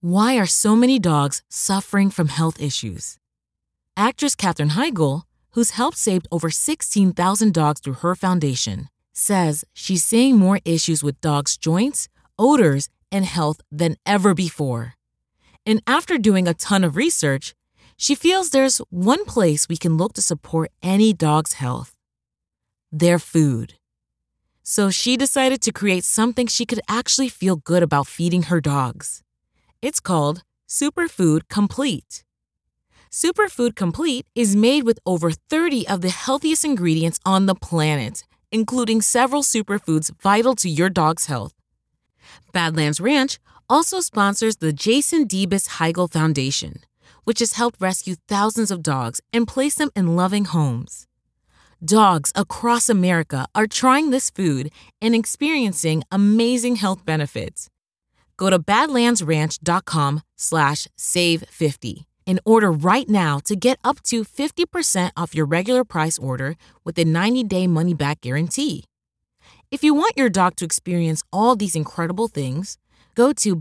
Why are so many dogs suffering from health issues? Actress Katherine Heigl, who's helped save over 16,000 dogs through her foundation, says she's seeing more issues with dogs' joints, odors, and health than ever before. And after doing a ton of research, she feels there's one place we can look to support any dog's health: their food. So she decided to create something she could actually feel good about feeding her dogs. It's called Superfood Complete. Superfood Complete is made with over 30 of the healthiest ingredients on the planet, including several superfoods vital to your dog's health. Badlands Ranch also sponsors the Jason Debus Heigl Foundation, which has helped rescue thousands of dogs and place them in loving homes. Dogs across America are trying this food and experiencing amazing health benefits. Go to badlandsranch.com/save50 and order right now to get up to 50% off your regular price order with a 90-day money-back guarantee. If you want your dog to experience all these incredible things, go to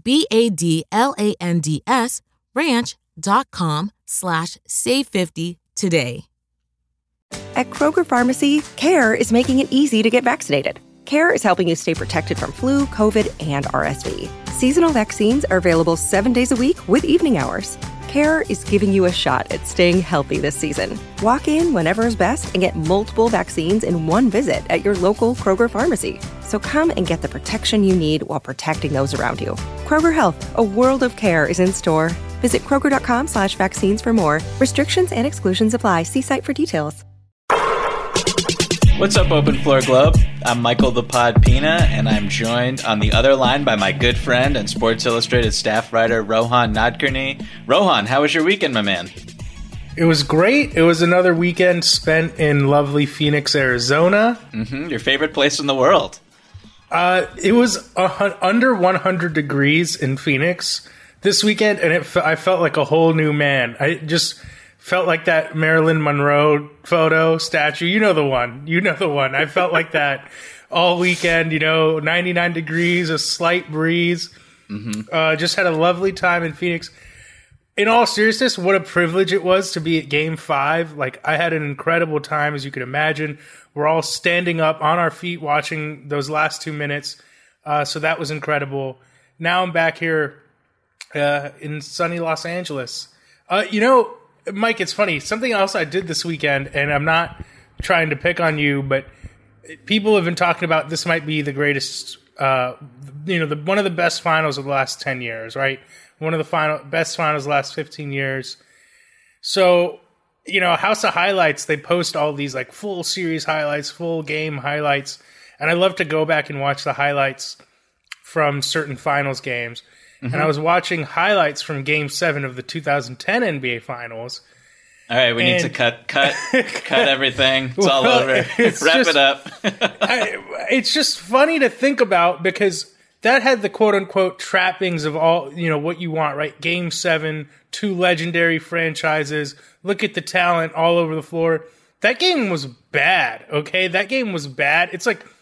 badlandsranch.com/save50 today. At Kroger Pharmacy, CARE is making it easy to get vaccinated. CARE is helping you stay protected from flu, COVID, and RSV. Seasonal vaccines are available 7 days a week with evening hours. CARE is giving you a shot at staying healthy this season. Walk in whenever is best and get multiple vaccines in one visit at your local Kroger Pharmacy. So come and get the protection you need while protecting those around you. Kroger Health, a world of care, is in store. Visit Kroger.com/vaccines for more. Restrictions and exclusions apply. See site for details. What's up, Open Floor Globe? I'm Michael the Pod Pina, and I'm joined on the other line by my good friend and Sports Illustrated staff writer, Rohan Nadkarni. Rohan, how was your weekend, my man? It was great. It was another weekend spent in lovely Phoenix, Arizona. Your favorite place in the world. It was under 100 degrees in Phoenix this weekend, and I felt like a whole new man. I just felt like that Marilyn Monroe photo statue. You know the one. I felt like that all weekend, 99 degrees, a slight breeze. Just had a lovely time in Phoenix. In all seriousness, what a privilege it was to be at Game 5. Like, I had an incredible time, as you can imagine. We're all standing up on our feet watching those last 2 minutes. So that was incredible. Now I'm back here in sunny Los Angeles. Mike, it's funny. Something else I did this weekend, and I'm not trying to pick on you, but people have been talking about this might be the greatest, one of the best finals of the last 10 years, right? One of the best finals of the last 15 years. So, House of Highlights, they post all these like full series highlights, full game highlights, and I love to go back and watch the highlights from certain finals games. And I was watching highlights from Game 7 of the 2010 NBA Finals. All right, we need to cut everything. It's all over. Wrap it up. It's just funny to think about because that had the quote-unquote trappings of all, what you want, right? Game 7, 2 legendary franchises. Look at the talent all over the floor. That game was bad, okay? That game was bad. It's like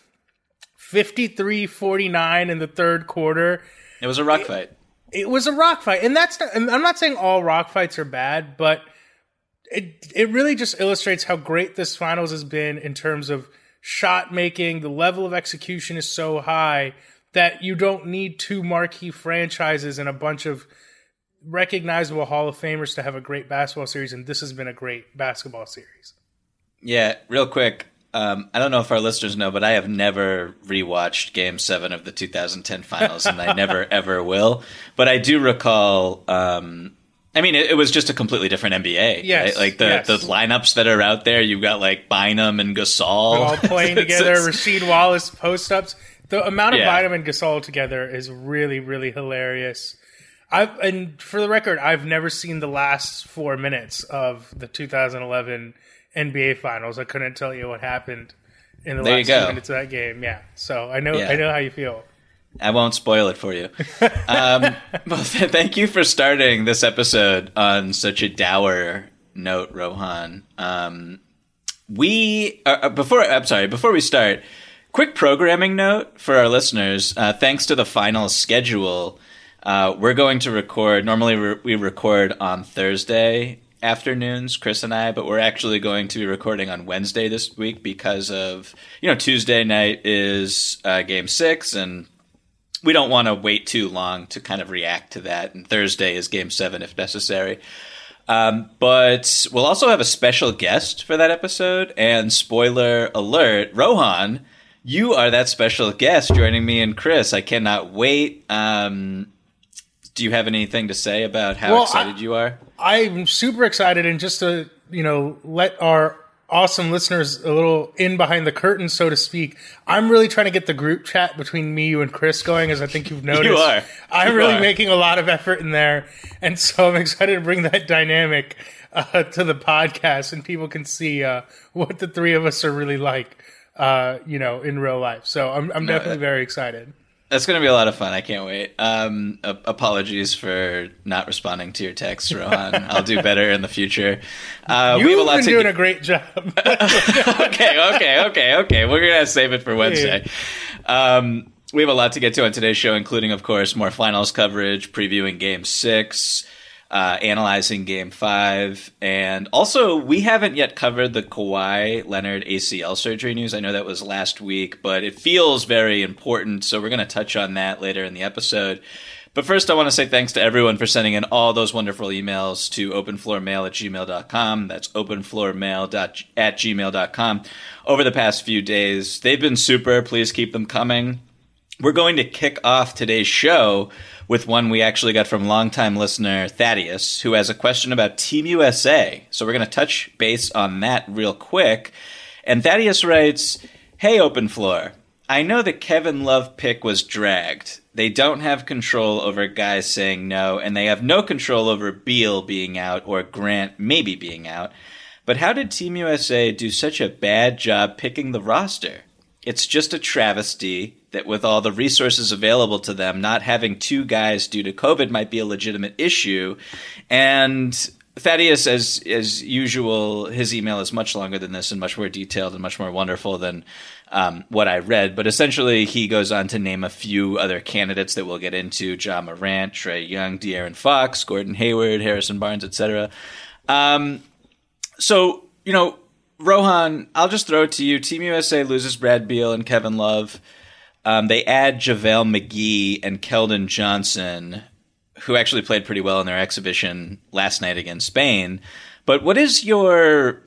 53-49 in the third quarter. It was a rock fight. It was a rock fight. And I'm not saying all rock fights are bad, but it really just illustrates how great this finals has been in terms of shot making. The level of execution is so high that you don't need 2 marquee franchises and a bunch of recognizable Hall of Famers to have a great basketball series. And this has been a great basketball series. Yeah, real quick. I don't know if our listeners know, but I have never rewatched Game 7 of the 2010 Finals, and I never, ever will. But I do recall, it was just a completely different NBA. Yes. Right? Like the lineups that are out there, you've got like Bynum and Gasol. All playing together, Rasheed Wallace post-ups. The amount of Bynum and Gasol together is really, really hilarious. And for the record, I've never seen the last 4 minutes of the 2011 NBA Finals. I couldn't tell you what happened in the last 2 minutes of that game. Yeah, so I know how you feel. I won't spoil it for you. Well, thank you for starting this episode on such a dour note, Rohan. Before we start, quick programming note for our listeners. Thanks to the finals schedule, We're going to record. Normally, we record on Thursday afternoons, Chris and I, but we're actually going to be recording on Wednesday this week because of, Tuesday night is Game 6, and we don't want to wait too long to kind of react to that. And Thursday is Game 7 if necessary. But we'll also have a special guest for that episode. And spoiler alert, Rohan, you are that special guest joining me and Chris. I cannot wait. Do you have anything to say about how excited you are? I'm super excited, and just to, let our awesome listeners a little in behind the curtain, so to speak, I'm really trying to get the group chat between me, you, and Chris going, as I think you've noticed. You are. I'm really making a lot of effort in there, and so I'm excited to bring that dynamic to the podcast, and people can see what the three of us are really like, in real life. So I'm definitely very excited. That's going to be a lot of fun. I can't wait. Apologies for not responding to your texts, Rohan. I'll do better in the future. You've been doing a great job. Okay. We're going to save it for Wednesday. We have a lot to get to on today's show, including, of course, more finals coverage, previewing Game 6, analyzing Game 5, and also we haven't yet covered the Kawhi Leonard ACL surgery news. I know that was last week, but it feels very important, so we're going to touch on that later in the episode. But first, I want to say thanks to everyone for sending in all those wonderful emails to openfloormail@gmail.com. That's openfloormail@gmail.com. Over the past few days, they've been super. Please keep them coming. We're going to kick off today's show with one we actually got from longtime listener Thaddeus, who has a question about Team USA. So we're going to touch base on that real quick. And Thaddeus writes, "Hey, Open Floor. I know the Kevin Love pick was dragged. They don't have control over guys saying no, and they have no control over Beal being out or Grant maybe being out. But how did Team USA do such a bad job picking the roster? It's just a travesty that with all the resources available to them, not having two guys due to COVID might be a legitimate issue." And Thaddeus, as usual, his email is much longer than this and much more detailed and much more wonderful than what I read. But essentially, he goes on to name a few other candidates that we'll get into: Ja Morant, Trae Young, De'Aaron Fox, Gordon Hayward, Harrison Barnes, etc. Rohan, I'll just throw it to you. Team USA loses Brad Beal and Kevin Love. They add JaVale McGee and Keldon Johnson, who actually played pretty well in their exhibition last night against Spain. But what is your,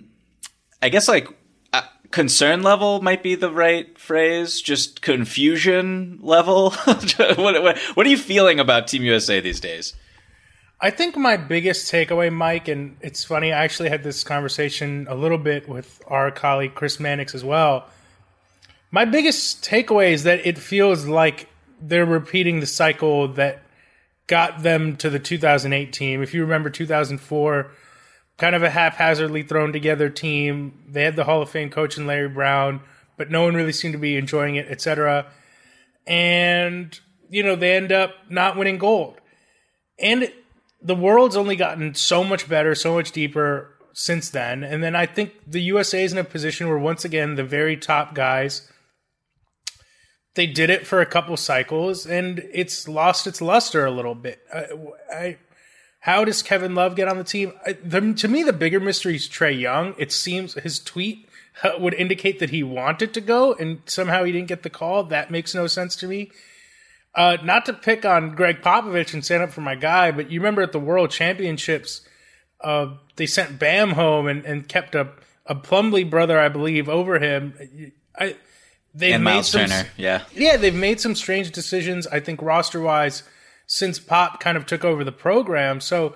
concern level might be the right phrase, just confusion level? What are you feeling about Team USA these days? I think my biggest takeaway, Mike, and it's funny, I actually had this conversation a little bit with our colleague Chris Mannix as well. My biggest takeaway is that it feels like they're repeating the cycle that got them to the 2008 team. If you remember 2004, kind of a haphazardly thrown together team. They had the Hall of Fame coach in Larry Brown, but no one really seemed to be enjoying it, etc. And, they end up not winning gold. And the world's only gotten so much better, so much deeper since then. And then I think the USA is in a position where, once again, the very top guys, they did it for a couple cycles, and it's lost its luster a little bit. How does Kevin Love get on the team? To me, the bigger mystery is Trae Young. It seems his tweet would indicate that he wanted to go, and somehow he didn't get the call. That makes no sense to me. Not to pick on Greg Popovich and stand up for my guy, but you remember at the World Championships, they sent Bam home and kept a Plumlee brother, I believe, over him. And Miles Turner, yeah. Yeah, they've made some strange decisions, I think, roster-wise, since Pop kind of took over the program. So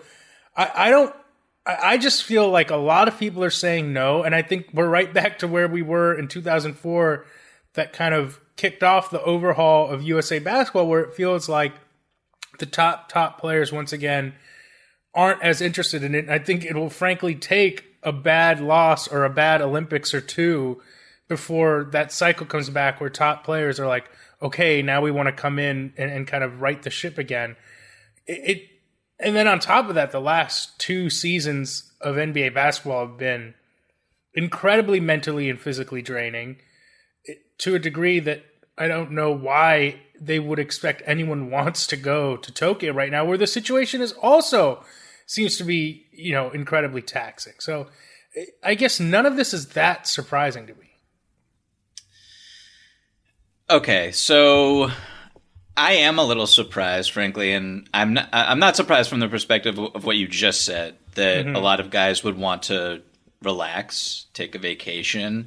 I just feel like a lot of people are saying no, and I think we're right back to where we were in 2004, that kind of kicked off the overhaul of USA basketball, where it feels like the top players, once again, aren't as interested in it. I think it will frankly take a bad loss or a bad Olympics or two before that cycle comes back where top players are like, okay, now we want to come in and kind of right the ship again. And then on top of that, the last two seasons of NBA basketball have been incredibly mentally and physically draining to a degree that don't know why they would expect anyone wants to go to Tokyo right now, where the situation is also seems to be, incredibly taxing. So I guess none of this is that surprising to me. Okay, so I am a little surprised, frankly, and I'm not surprised from the perspective of what you just said, that a lot of guys would want to relax, take a vacation,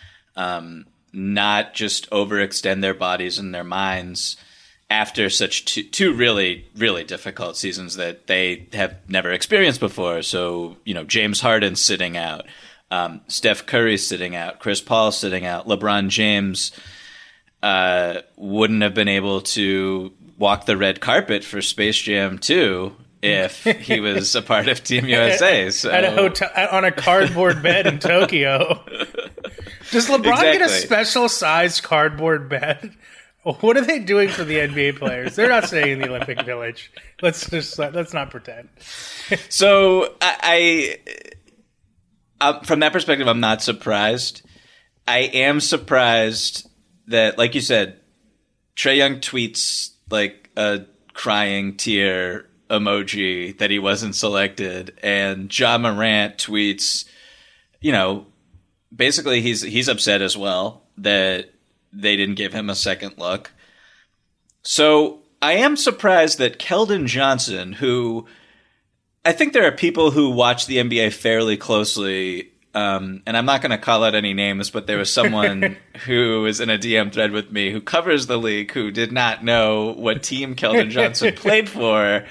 not just overextend their bodies and their minds after such two really, really difficult seasons that they have never experienced before. So, James Harden sitting out, Steph Curry sitting out, Chris Paul sitting out, LeBron James wouldn't have been able to walk the red carpet for Space Jam 2 if he was a part of Team USA. So. At a hotel, on a cardboard bed in Tokyo. Does LeBron get a special sized cardboard bed? What are they doing for the NBA players? They're not staying in the Olympic Village. Let's not pretend. So I from that perspective, I'm not surprised. I am surprised that, like you said, Trae Young tweets like a crying tear emoji that he wasn't selected, and Ja Morant tweets, basically he's upset as well that they didn't give him a second look. So I am surprised that Keldon Johnson, who I think there are people who watch the NBA fairly closely, and I'm not going to call out any names, but there was someone who was in a DM thread with me who covers the league who did not know what team Keldon Johnson played for,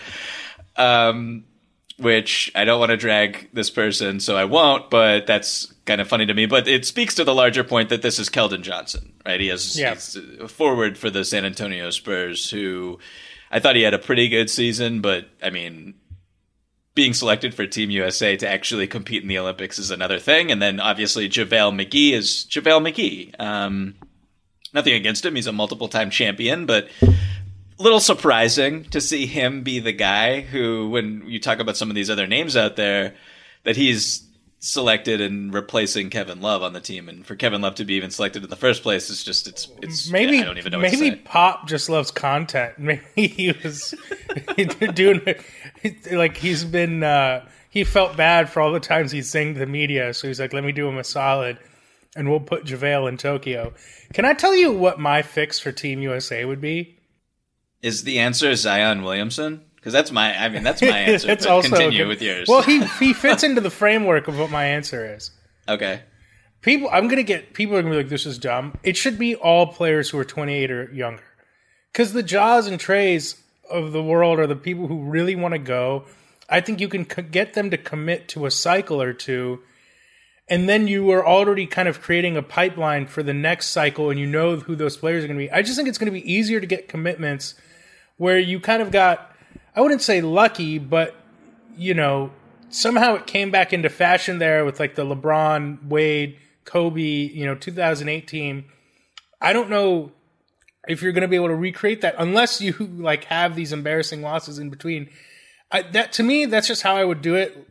which I don't want to drag this person, so I won't, but that's kind of funny to me. But it speaks to the larger point that this is Keldon Johnson, right? He's a forward for the San Antonio Spurs, who I thought he had a pretty good season, but I mean, being selected for Team USA to actually compete in the Olympics is another thing. And then obviously JaVale McGee is JaVale McGee. Nothing against him. He's a multiple-time champion, but a little surprising to see him be the guy who, when you talk about some of these other names out there, that he's selected and replacing Kevin Love on the team. And for Kevin Love to be even selected in the first place, it's maybe, I don't even know what to maybe say. Pop just loves content. Maybe he was doing, like, he's been, he felt bad for all the times he's saying to the media. So he's like, let me do him a solid and we'll put JaVale in Tokyo. Can I tell you what my fix for Team USA would be? Is the answer Zion Williamson? Because that's my answer. That's but also continue with yours. Well, he fits into the framework of what my answer is. Okay. People are going to be like, this is dumb. It should be all players who are 28 or younger. Because the Jaws and Trays of the world are the people who really want to go. I think you can get them to commit to a cycle or two, and then you are already kind of creating a pipeline for the next cycle, and you know who those players are going to be. I just think it's going to be easier to get commitments where you kind of got, I wouldn't say lucky, but, somehow it came back into fashion there with like the LeBron, Wade, Kobe, 2008 team. I don't know if you're going to be able to recreate that unless you like have these embarrassing losses in between. To me, that's just how I would do it.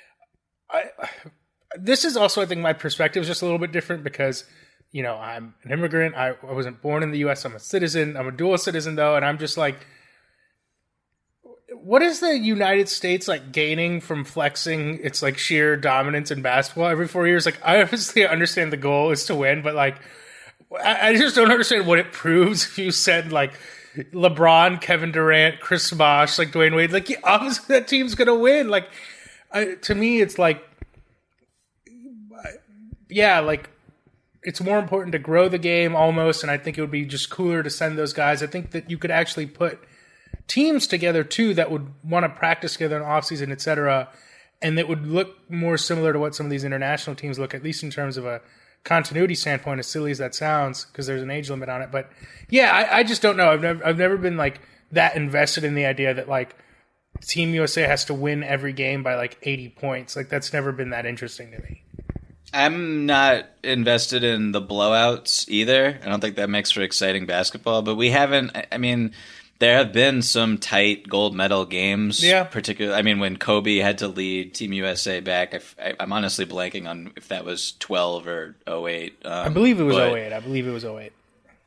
This is also, I think, my perspective is just a little bit different because, I'm an immigrant. I wasn't born in the U.S. I'm a citizen. I'm a dual citizen, though, and I'm just like, what is the United States like gaining from flexing its like sheer dominance in basketball every 4 years? Like, I obviously understand the goal is to win, but like, I just don't understand what it proves if you said like LeBron, Kevin Durant, Chris Bosh, like Dwayne Wade, like obviously that team's gonna win. Like, to me, it's like, like it's more important to grow the game almost, and I think it would be just cooler to send those guys. I think that you could actually put teams together too that would want to practice together in offseason, et cetera, and that would look more similar to what some of these international teams look, at least in terms of a continuity standpoint, as silly as that sounds, because there's an age limit on it. But yeah, I just don't know. I've never been like that invested in the idea that like Team USA has to win every game by like 80 points. Like, that's never been that interesting to me. I'm not invested in the blowouts either. I don't think that makes for exciting basketball, but we haven't, I mean, there have been some tight gold medal games. Yeah. Particularly, I mean, when Kobe had to lead Team USA back, I'm honestly blanking on if that was 12 or 08. I believe it was 08.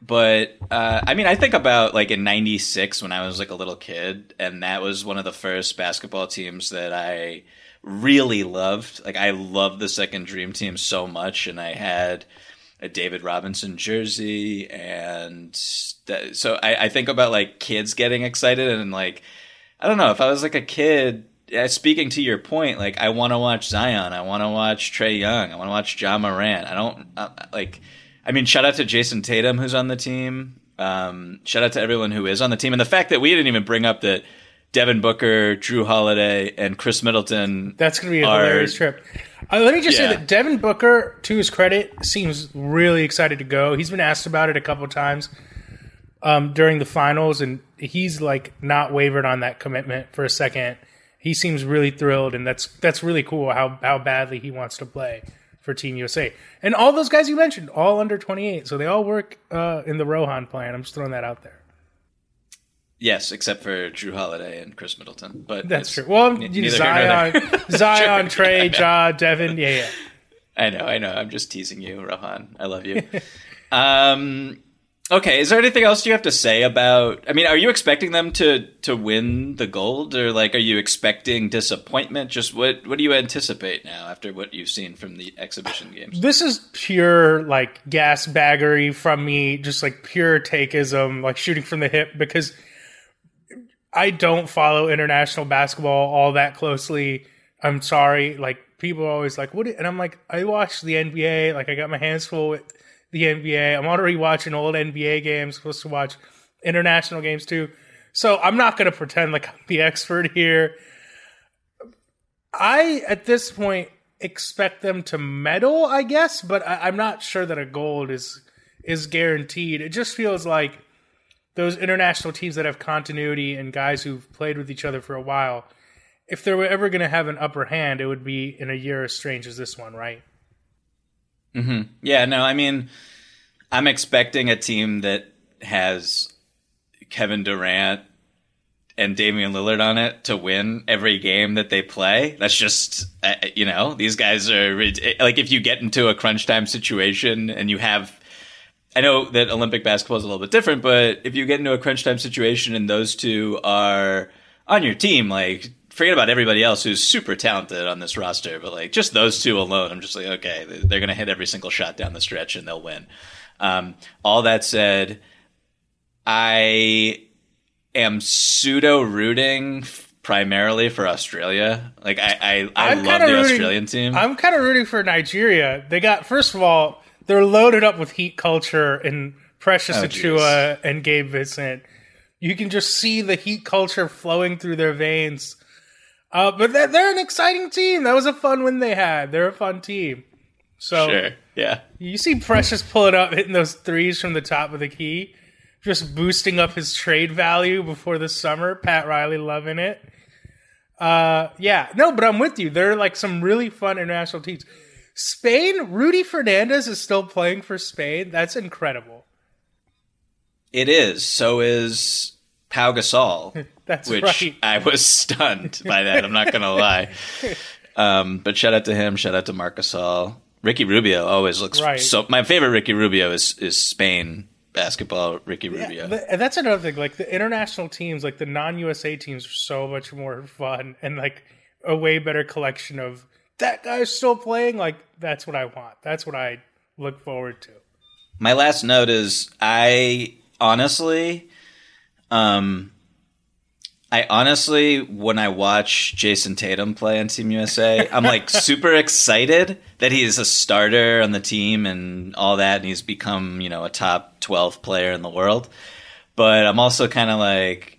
But I mean, I think about like in '96 when I was like a little kid, and that was one of the first basketball teams that I really loved. Like, I loved the second Dream Team so much, and I had a David Robinson jersey, and so I think about like kids getting excited, and like, I don't know, if I was like a kid, speaking to your point, like, I want to watch Zion, I want to watch Trae Young, I want to watch Ja Morant. I don't like. I mean, shout out to Jason Tatum, who's on the team. Shout out to everyone who is on the team. And the fact that we didn't even bring up that Devin Booker, Drew Holiday, and Chris Middleton. That's going to be a hilarious trip. Let me just say that Devin Booker, to his credit, seems really excited to go. He's been asked about it a couple times during the finals, and he's like not wavered on that commitment for a second. He seems really thrilled, and that's really cool how badly he wants to play for Team USA. And all those guys you mentioned, all under 28. So they all work in the Rohan plan. I'm just throwing that out there. Yes, except for Drew Holiday and Chris Middleton. But that's true. Well, Zion, Trae, Ja, Devin. Yeah. I know. I'm just teasing you, Rohan. I love you. Okay, is there anything else you have to say about... I mean, are you expecting them to win the gold, or like, are you expecting disappointment? Just what do you anticipate now after what you've seen from the exhibition games? This is pure like gas baggery from me, just like pure takeism, like shooting from the hip, because I don't follow international basketball all that closely. I'm sorry. Like, people are always like, what? And I'm like, I watch the NBA. Like, I got my hands full with the NBA. I'm already watching old NBA games, supposed to watch international games too. So I'm not going to pretend like I'm the expert here. I, at this point, expect them to medal, I guess, but I'm not sure that a gold is guaranteed. It just feels like those international teams that have continuity and guys who've played with each other for a while, if they were ever going to have an upper hand, it would be in a year as strange as this one, right? Mm-hmm. Yeah, no, I mean, I'm expecting a team that has Kevin Durant and Damian Lillard on it to win every game that they play. That's just, these guys are, like, if you get into a crunch time situation and you have, I know that Olympic basketball is a little bit different, but if you get into a crunch time situation and those two are on your team, like, forget about everybody else who's super talented on this roster, but like just those two alone, I'm just like, okay, they're going to hit every single shot down the stretch and they'll win. All that said, I am pseudo rooting primarily for Australia. Like I love the Australian team. I'm kind of rooting for Nigeria. They got, first of all, they're loaded up with heat culture and Precious Achua and Gabe Vincent. You can just see the heat culture flowing through their veins. But they're an exciting team. That was a fun win they had. They're a fun team. So sure, yeah. You see Precious pull it up, hitting those threes from the top of the key, just boosting up his trade value before the summer. Pat Riley loving it. But I'm with you. They're like some really fun international teams. Spain, Rudy Fernandez is still playing for Spain. That's incredible. It is. So is Pau Gasol. That's which right. I was stunned by that. I'm not going to lie. But shout out to him. Shout out to Marc Gasol. Ricky Rubio always looks so. My favorite Ricky Rubio is Spain basketball. Ricky Rubio. And that's another thing. Like the international teams, like the non-USA teams, are so much more fun and like a way better collection of that guy's still playing. Like that's what I want. That's what I look forward to. My last note is I honestly, when I watch Jason Tatum play on Team USA, I'm like super excited that he is a starter on the team and all that, and he's become, a top 12 player in the world. But I'm also kind of like,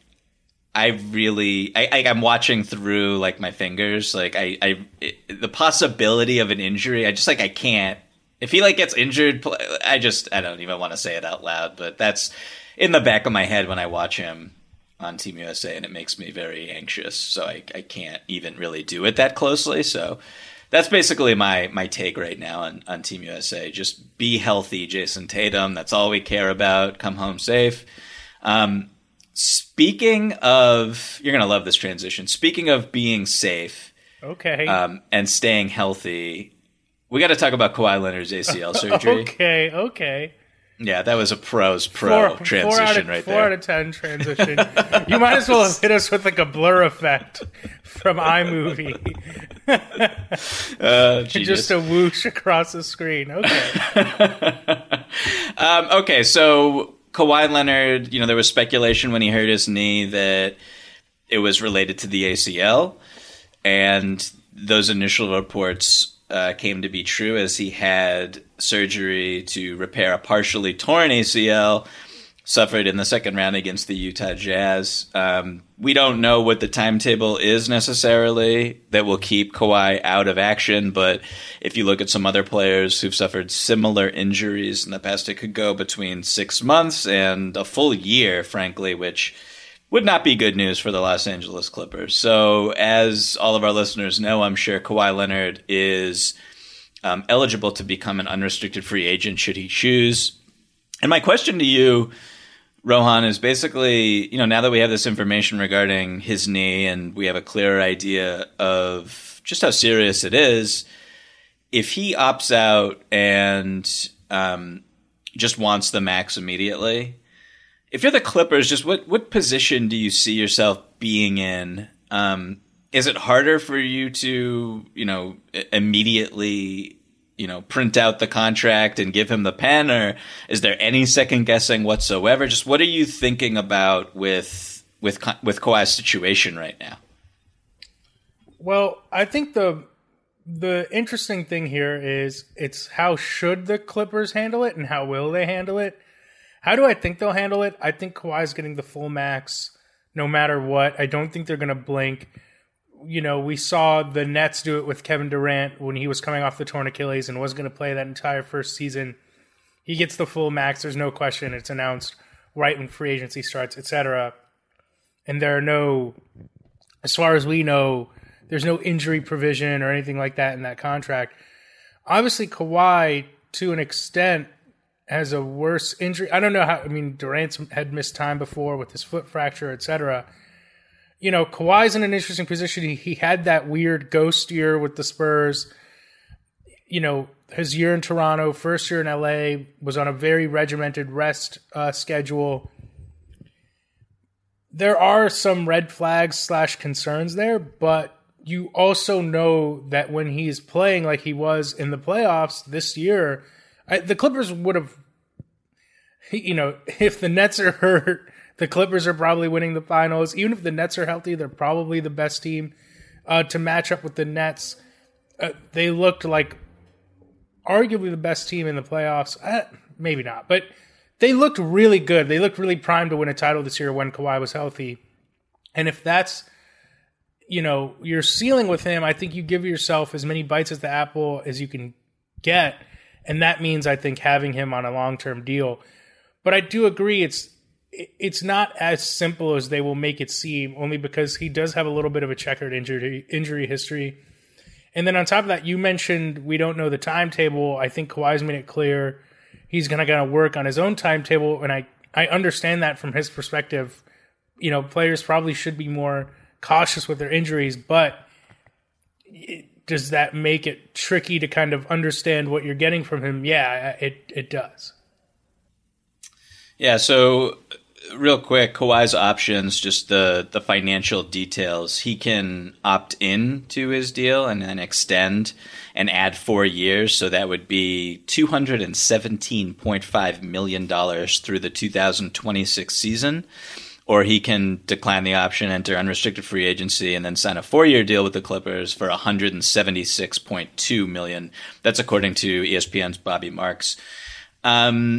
I'm watching through like my fingers, like the possibility of an injury. I can't. If he like gets injured, I don't even want to say it out loud, but that's in the back of my head when I watch him on Team USA, and it makes me very anxious. So I can't even really do it that closely. So that's basically my take right now on Team USA. Just be healthy, Jason Tatum. That's all we care about. Come home safe. Speaking of, you're going to love this transition. Speaking of being safe, okay, and staying healthy, we got to talk about Kawhi Leonard's ACL surgery. Okay. Yeah, that was a pro's pro transition right there. 4 out of 10 transition. You might as well have hit us with like a blur effect from iMovie. Just a whoosh across the screen. Okay. Okay, so Kawhi Leonard, there was speculation when he hurt his knee that it was related to the ACL, and those initial reports came to be true as he had surgery to repair a partially torn ACL, suffered in the second round against the Utah Jazz. We don't know what the timetable is necessarily that will keep Kawhi out of action, but if you look at some other players who've suffered similar injuries in the past, it could go between 6 months and a full year, frankly, which would not be good news for the Los Angeles Clippers. So as all of our listeners know, I'm sure Kawhi Leonard is eligible to become an unrestricted free agent should he choose. And my question to you, Rohan, is basically, now that we have this information regarding his knee and we have a clearer idea of just how serious it is, if he opts out and just wants the max immediately, if you're the Clippers, just what position do you see yourself being in? Is it harder for you to, immediately, print out the contract and give him the pen, or is there any second guessing whatsoever? Just what are you thinking about with Kawhi's situation right now? Well, I think the interesting thing here is it's how should the Clippers handle it and how will they handle it? How do I think they'll handle it? I think Kawhi's getting the full max no matter what. I don't think they're going to blink. We saw the Nets do it with Kevin Durant when he was coming off the torn Achilles and was going to play that entire first season. He gets the full max. There's no question. It's announced right when free agency starts, etc. And there are no, as far as we know, there's no injury provision or anything like that in that contract. Obviously, Kawhi, to an extent, has a worse injury. I don't know how. Durant's had missed time before with his foot fracture, etc. Kawhi's in an interesting position. He had that weird ghost year with the Spurs. His year in Toronto, first year in LA, was on a very regimented rest schedule. There are some red flags / concerns there, but you also know that when he's playing like he was in the playoffs this year, the Clippers would have, if the Nets are hurt, the Clippers are probably winning the finals. Even if the Nets are healthy, they're probably the best team to match up with the Nets. They looked like arguably the best team in the playoffs. Maybe not, but they looked really good. They looked really primed to win a title this year when Kawhi was healthy. And if that's, your ceiling with him, I think you give yourself as many bites at the apple as you can get. And that means, I think, having him on a long-term deal. But I do agree it's not as simple as they will make it seem, only because he does have a little bit of a checkered injury history. And then on top of that, you mentioned we don't know the timetable. I think Kawhi's made it clear he's going to work on his own timetable, and I understand that from his perspective. Players probably should be more cautious with their injuries, but does that make it tricky to kind of understand what you're getting from him? Yeah, it does. Yeah, so real quick, Kawhi's options, just the financial details. He can opt in to his deal and then extend and add 4 years. So that would be $217.5 million through the 2026 season. Or he can decline the option, enter unrestricted free agency, and then sign a 4-year deal with the Clippers for $176.2 million. That's according to ESPN's Bobby Marks. I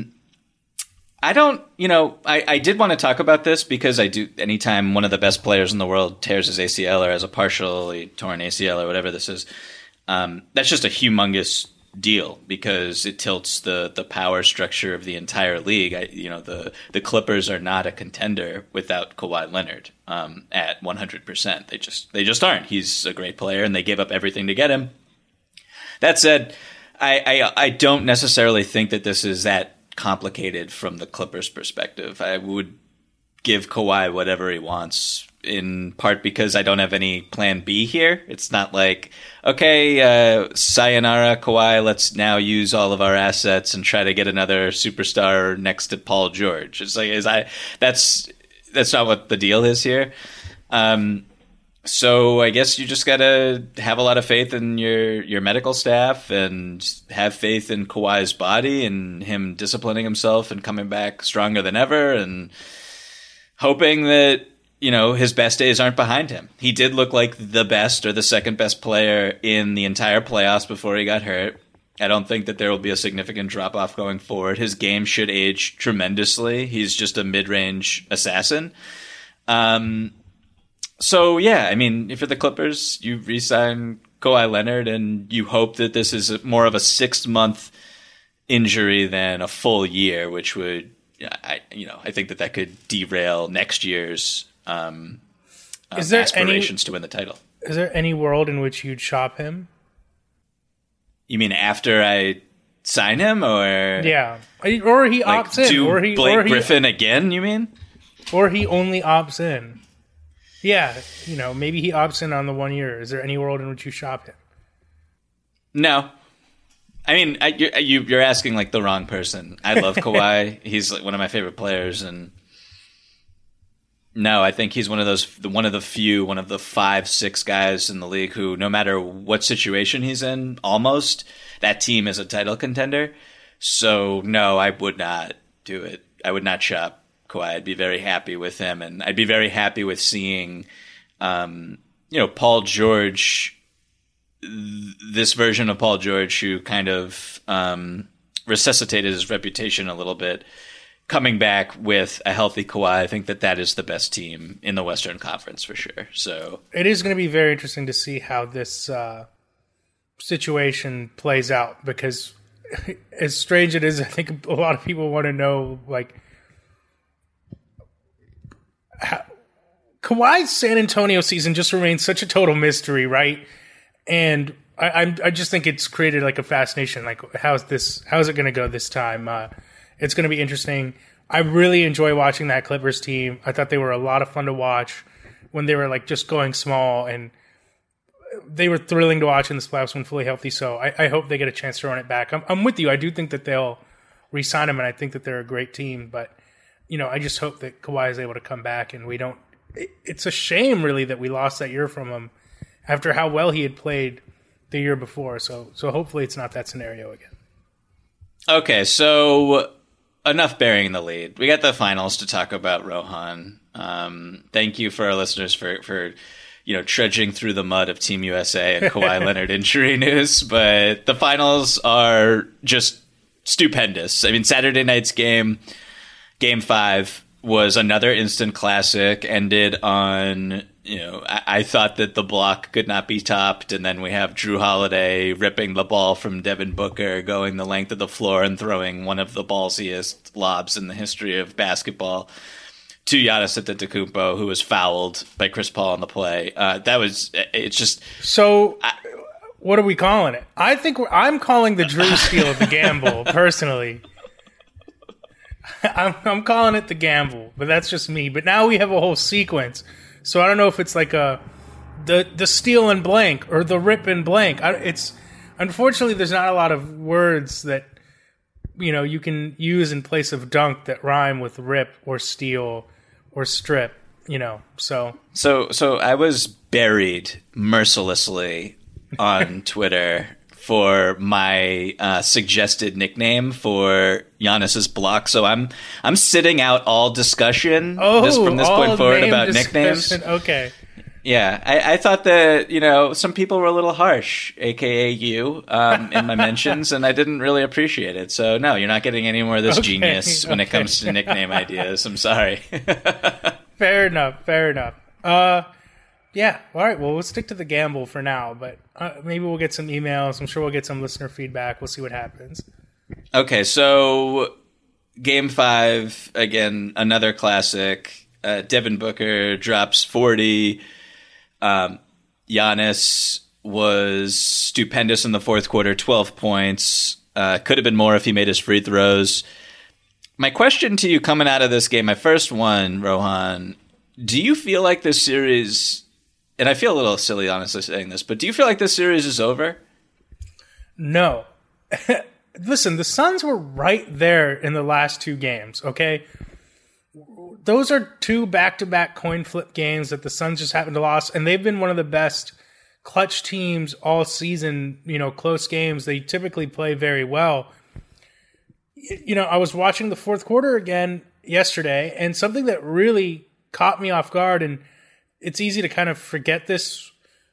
did want to talk about this because anytime one of the best players in the world tears his ACL or has a partially torn ACL or whatever this is, that's just a humongous deal because it tilts the power structure of the entire league. The Clippers are not a contender without Kawhi Leonard at 100%. They just aren't. He's a great player, and they gave up everything to get him. That said, I don't necessarily think that this is that complicated from the Clippers' perspective. I would give Kawhi whatever he wants in part because I don't have any plan B here. It's not like, okay, sayonara Kawhi, let's now use all of our assets and try to get another superstar next to Paul George. It's like, that's not what the deal is here. So I guess you just got to have a lot of faith in your medical staff and have faith in Kawhi's body and him disciplining himself and coming back stronger than ever and hoping that, his best days aren't behind him. He did look like the best or the second best player in the entire playoffs before he got hurt. I don't think that there will be a significant drop-off going forward. His game should age tremendously. He's just a mid-range assassin. So, yeah, I mean, if you're the Clippers, you re-sign Kawhi Leonard and you hope that this is more of a 6-month injury than a full year, which would, I think that could derail next year's aspirations to win the title. Is there any world in which you'd shop him? You mean after I sign him, or yeah, or he opts in, or Blake Griffin again? You mean, or he only opts in? Yeah, maybe he opts in on the 1 year. Is there any world in which you shop him? No. I mean, you're asking like the wrong person. I love Kawhi. He's like one of my favorite players, and no, I think he's one of the 5-6 guys in the league who, no matter what situation he's in, almost that team is a title contender. So no, I would not do it. I would not shop Kawhi. I'd be very happy with him, and I'd be very happy with seeing, Paul George, this version of Paul George who kind of resuscitated his reputation a little bit, coming back with a healthy Kawhi. I think that is the best team in the Western Conference for sure. So it is going to be very interesting to see how this situation plays out, because as strange it is, I think a lot of people want to know, like, Kawhi's San Antonio season just remains such a total mystery, right? And I just think it's created like a fascination. Like, how's it going to go this time? It's going to be interesting. I really enjoy watching that Clippers team. I thought they were a lot of fun to watch when they were like just going small, and they were thrilling to watch in the playoffs when fully healthy. So I hope they get a chance to run it back. I'm with you. I do think that they'll re-sign him, and I think that they're a great team. But I just hope that Kawhi is able to come back, and we don't. It's a shame, really, that we lost that year from him after how well he had played the year before. So hopefully it's not that scenario again. Okay, so enough burying the lead. We got the finals to talk about, Rohan. Thank you for our listeners for trudging through the mud of Team USA and Kawhi Leonard injury news. But the finals are just stupendous. I mean, Saturday night's game 5, was another instant classic, ended on, I thought that the block could not be topped, and then we have Drew Holiday ripping the ball from Devin Booker, going the length of the floor and throwing one of the ballsiest lobs in the history of basketball to Giannis Antetokounmpo, who was fouled by Chris Paul on the play. It's just... So, what are we calling it? I think I'm calling the Drew steal of the gamble, personally. I'm calling it the gamble, but that's just me. But now we have a whole sequence, so I don't know if it's like the steal and blank or the rip and blank. It's unfortunately there's not a lot of words that you can use in place of dunk that rhyme with rip or steal or strip. So I was buried mercilessly on Twitter for my suggested nickname for Giannis's block. So I'm sitting out all discussion from this point forward about nicknames. Okay. Yeah, I thought that, some people were a little harsh, a.k.a. you, in my mentions, and I didn't really appreciate it. So, no, you're not getting any more of this genius when it comes to nickname ideas. I'm sorry. Fair enough. Yeah, all right, well, we'll stick to the gamble for now, but maybe we'll get some emails. I'm sure we'll get some listener feedback. We'll see what happens. Okay, so Game 5, again, another classic. Devin Booker drops 40. Giannis was stupendous in the fourth quarter, 12 points. Could have been more if he made his free throws. My question to you coming out of this game, my first one, Rohan, Do you feel like this series, and I feel a little silly honestly saying this, but do you feel like this series is over? No. Listen, the Suns were right there in the last two games, okay? Those are two back-to-back coin flip games that the Suns just happened to lose, and they've been one of the best clutch teams all season, close games. They typically play very well. I was watching the fourth quarter again yesterday, and something that really caught me off guard, and it's easy to kind of forget this,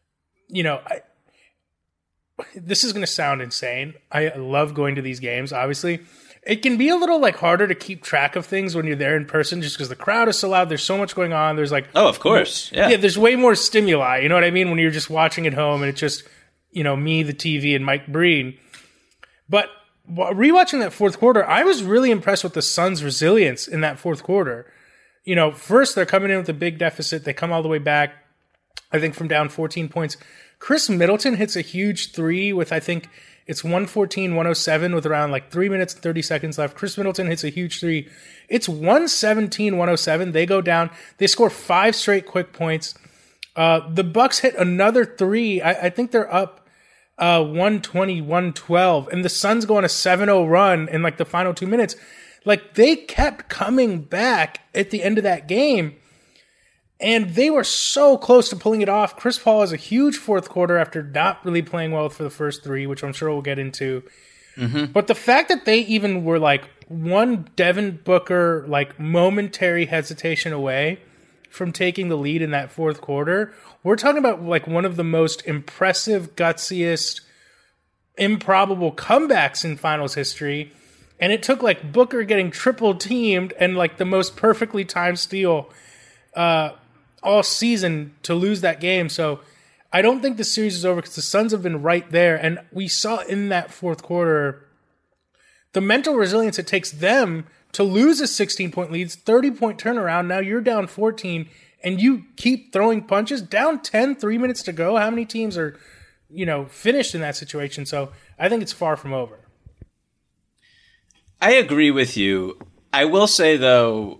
this is going to sound insane. I love going to these games, obviously. It can be a little harder to keep track of things when you're there in person just because the crowd is so loud. There's so much going on. There's oh, of course. Yeah, there's way more stimuli. You know what I mean? When you're just watching at home and it's just, me, the TV, and Mike Breen. But rewatching that fourth quarter, I was really impressed with the Suns' resilience in that fourth quarter. First they're coming in with a big deficit. They come all the way back, I think, from down 14 points. Chris Middleton hits a huge three with, I think, it's 114-107 with around 3 minutes and 30 seconds left. Chris Middleton hits a huge three. It's 117-107. They go down. They score 5 straight quick points. The Bucks hit another three. I think they're up 120-112. And the Suns go on a 7-0 run in the final 2 minutes. They kept coming back at the end of that game. And they were so close to pulling it off. Chris Paul has a huge fourth quarter after not really playing well for the first three, which I'm sure we'll get into. Mm-hmm. But the fact that they even were one Devin Booker momentary hesitation away from taking the lead in that fourth quarter, we're talking about one of the most impressive, gutsiest, improbable comebacks in finals history. And it took Booker getting triple teamed and the most perfectly timed steal all season to lose that game. So I don't think the series is over because the Suns have been right there. And we saw in that fourth quarter the mental resilience it takes them to lose a 16-point lead, 30-point turnaround. Now you're down 14 and you keep throwing punches. Down 10, 3 minutes to go. How many teams are, finished in that situation? So I think it's far from over. I agree with you. I will say, though,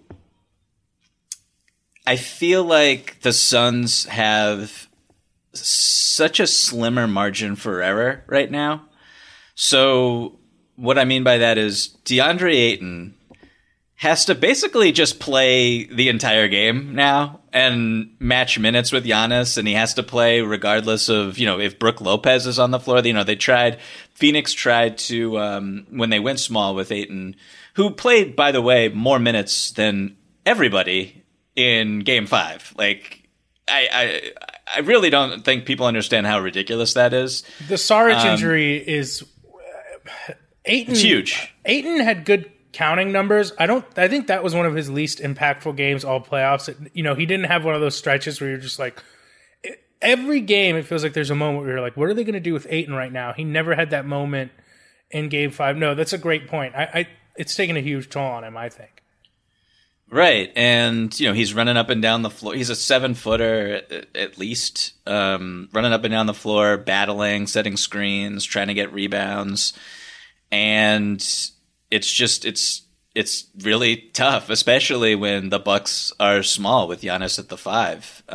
I feel like the Suns have such a slimmer margin for error right now. So what I mean by that is DeAndre Ayton has to basically just play the entire game now and match minutes with Giannis, and he has to play regardless of, if Brook Lopez is on the floor. Phoenix tried to, when they went small with Ayton, who played, by the way, more minutes than everybody in Game 5. I really don't think people understand how ridiculous that is. The Saric injury is Ayton. It's huge. Ayton had good counting numbers. I think that was one of his least impactful games all playoffs. He didn't have one of those stretches where you're just every game it feels like there's a moment where you're what are they going to do with Ayton right now? He never had that moment in Game 5. No, that's a great point. It's taken a huge toll on him, I think. Right, and he's running up and down the floor. He's a 7-footer at least, running up and down the floor, battling, setting screens, trying to get rebounds, and it's really tough, especially when the Bucks are small with Giannis at the 5.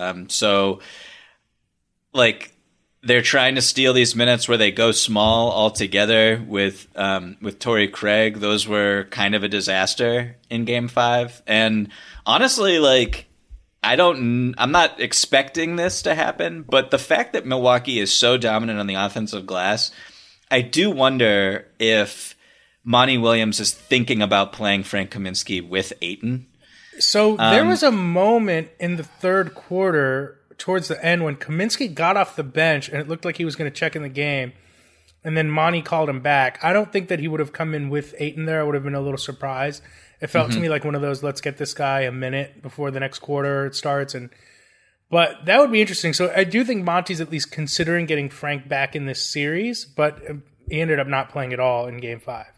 They're trying to steal these minutes where they go small altogether with Torrey Craig. Those were kind of a disaster in Game 5. And honestly, I'm not expecting this to happen, but the fact that Milwaukee is so dominant on the offensive glass, I do wonder if Monty Williams is thinking about playing Frank Kaminsky with Ayton. So there was a moment in the third quarter towards the end when Kaminsky got off the bench and it looked like he was going to check in the game, and then Monty called him back. I don't think that he would have come in with Ayton there. I would have been a little surprised. It felt to me like one of those, let's get this guy a minute before the next quarter starts. But that would be interesting. So I do think Monty's at least considering getting Frank back in this series, but he ended up not playing at all in Game 5.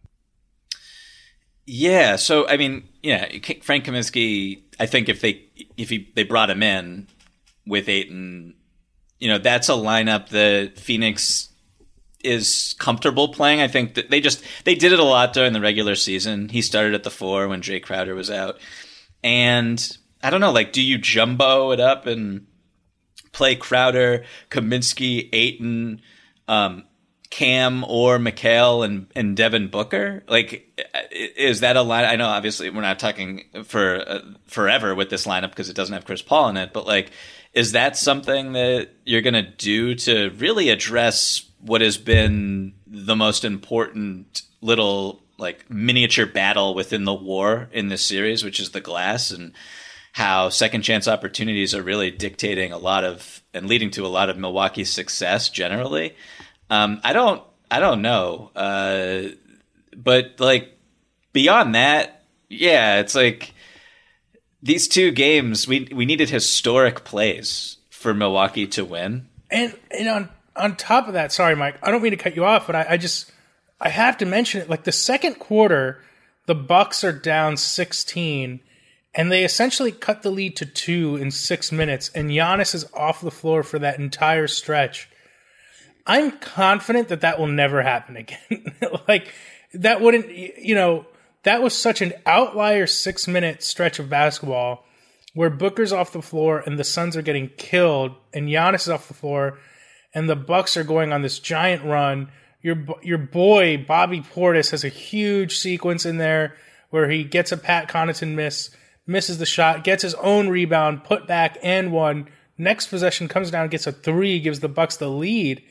Yeah, so Frank Kaminsky, I think if they brought him in with Ayton, that's a lineup that Phoenix is comfortable playing. I think that they did it a lot during the regular season. He started at the 4 when Jay Crowder was out. And I don't know, like, do you jumbo it up and play Crowder, Kaminsky, Ayton, Cam or Mikal and Devin Booker? Like, is that a line? I know obviously we're not talking for forever with this lineup because it doesn't have Chris Paul in it, but like, is that something that you're going to do to really address what has been the most important little like miniature battle within the war in this series, which is the glass, and how second chance opportunities are really dictating a lot of and leading to a lot of Milwaukee's success generally? I don't know. But like beyond that, yeah, it's like these two games, we needed historic plays for Milwaukee to win. And on top of that, sorry, Mike, I don't mean to cut you off, but I have to mention it. Like the second quarter, the Bucks are down 16 and they essentially cut the lead to 2 in 6 minutes, and Giannis is off the floor for that entire stretch. I'm confident that will never happen again. Like, that wouldn't, that was such an outlier 6-minute stretch of basketball where Booker's off the floor and the Suns are getting killed, and Giannis is off the floor, and the Bucks are going on this giant run. Your boy, Bobby Portis, has a huge sequence in there where he gets a Pat Connaughton misses the shot, gets his own rebound, put back, and one. Next possession comes down, gets a 3, gives the Bucks the lead.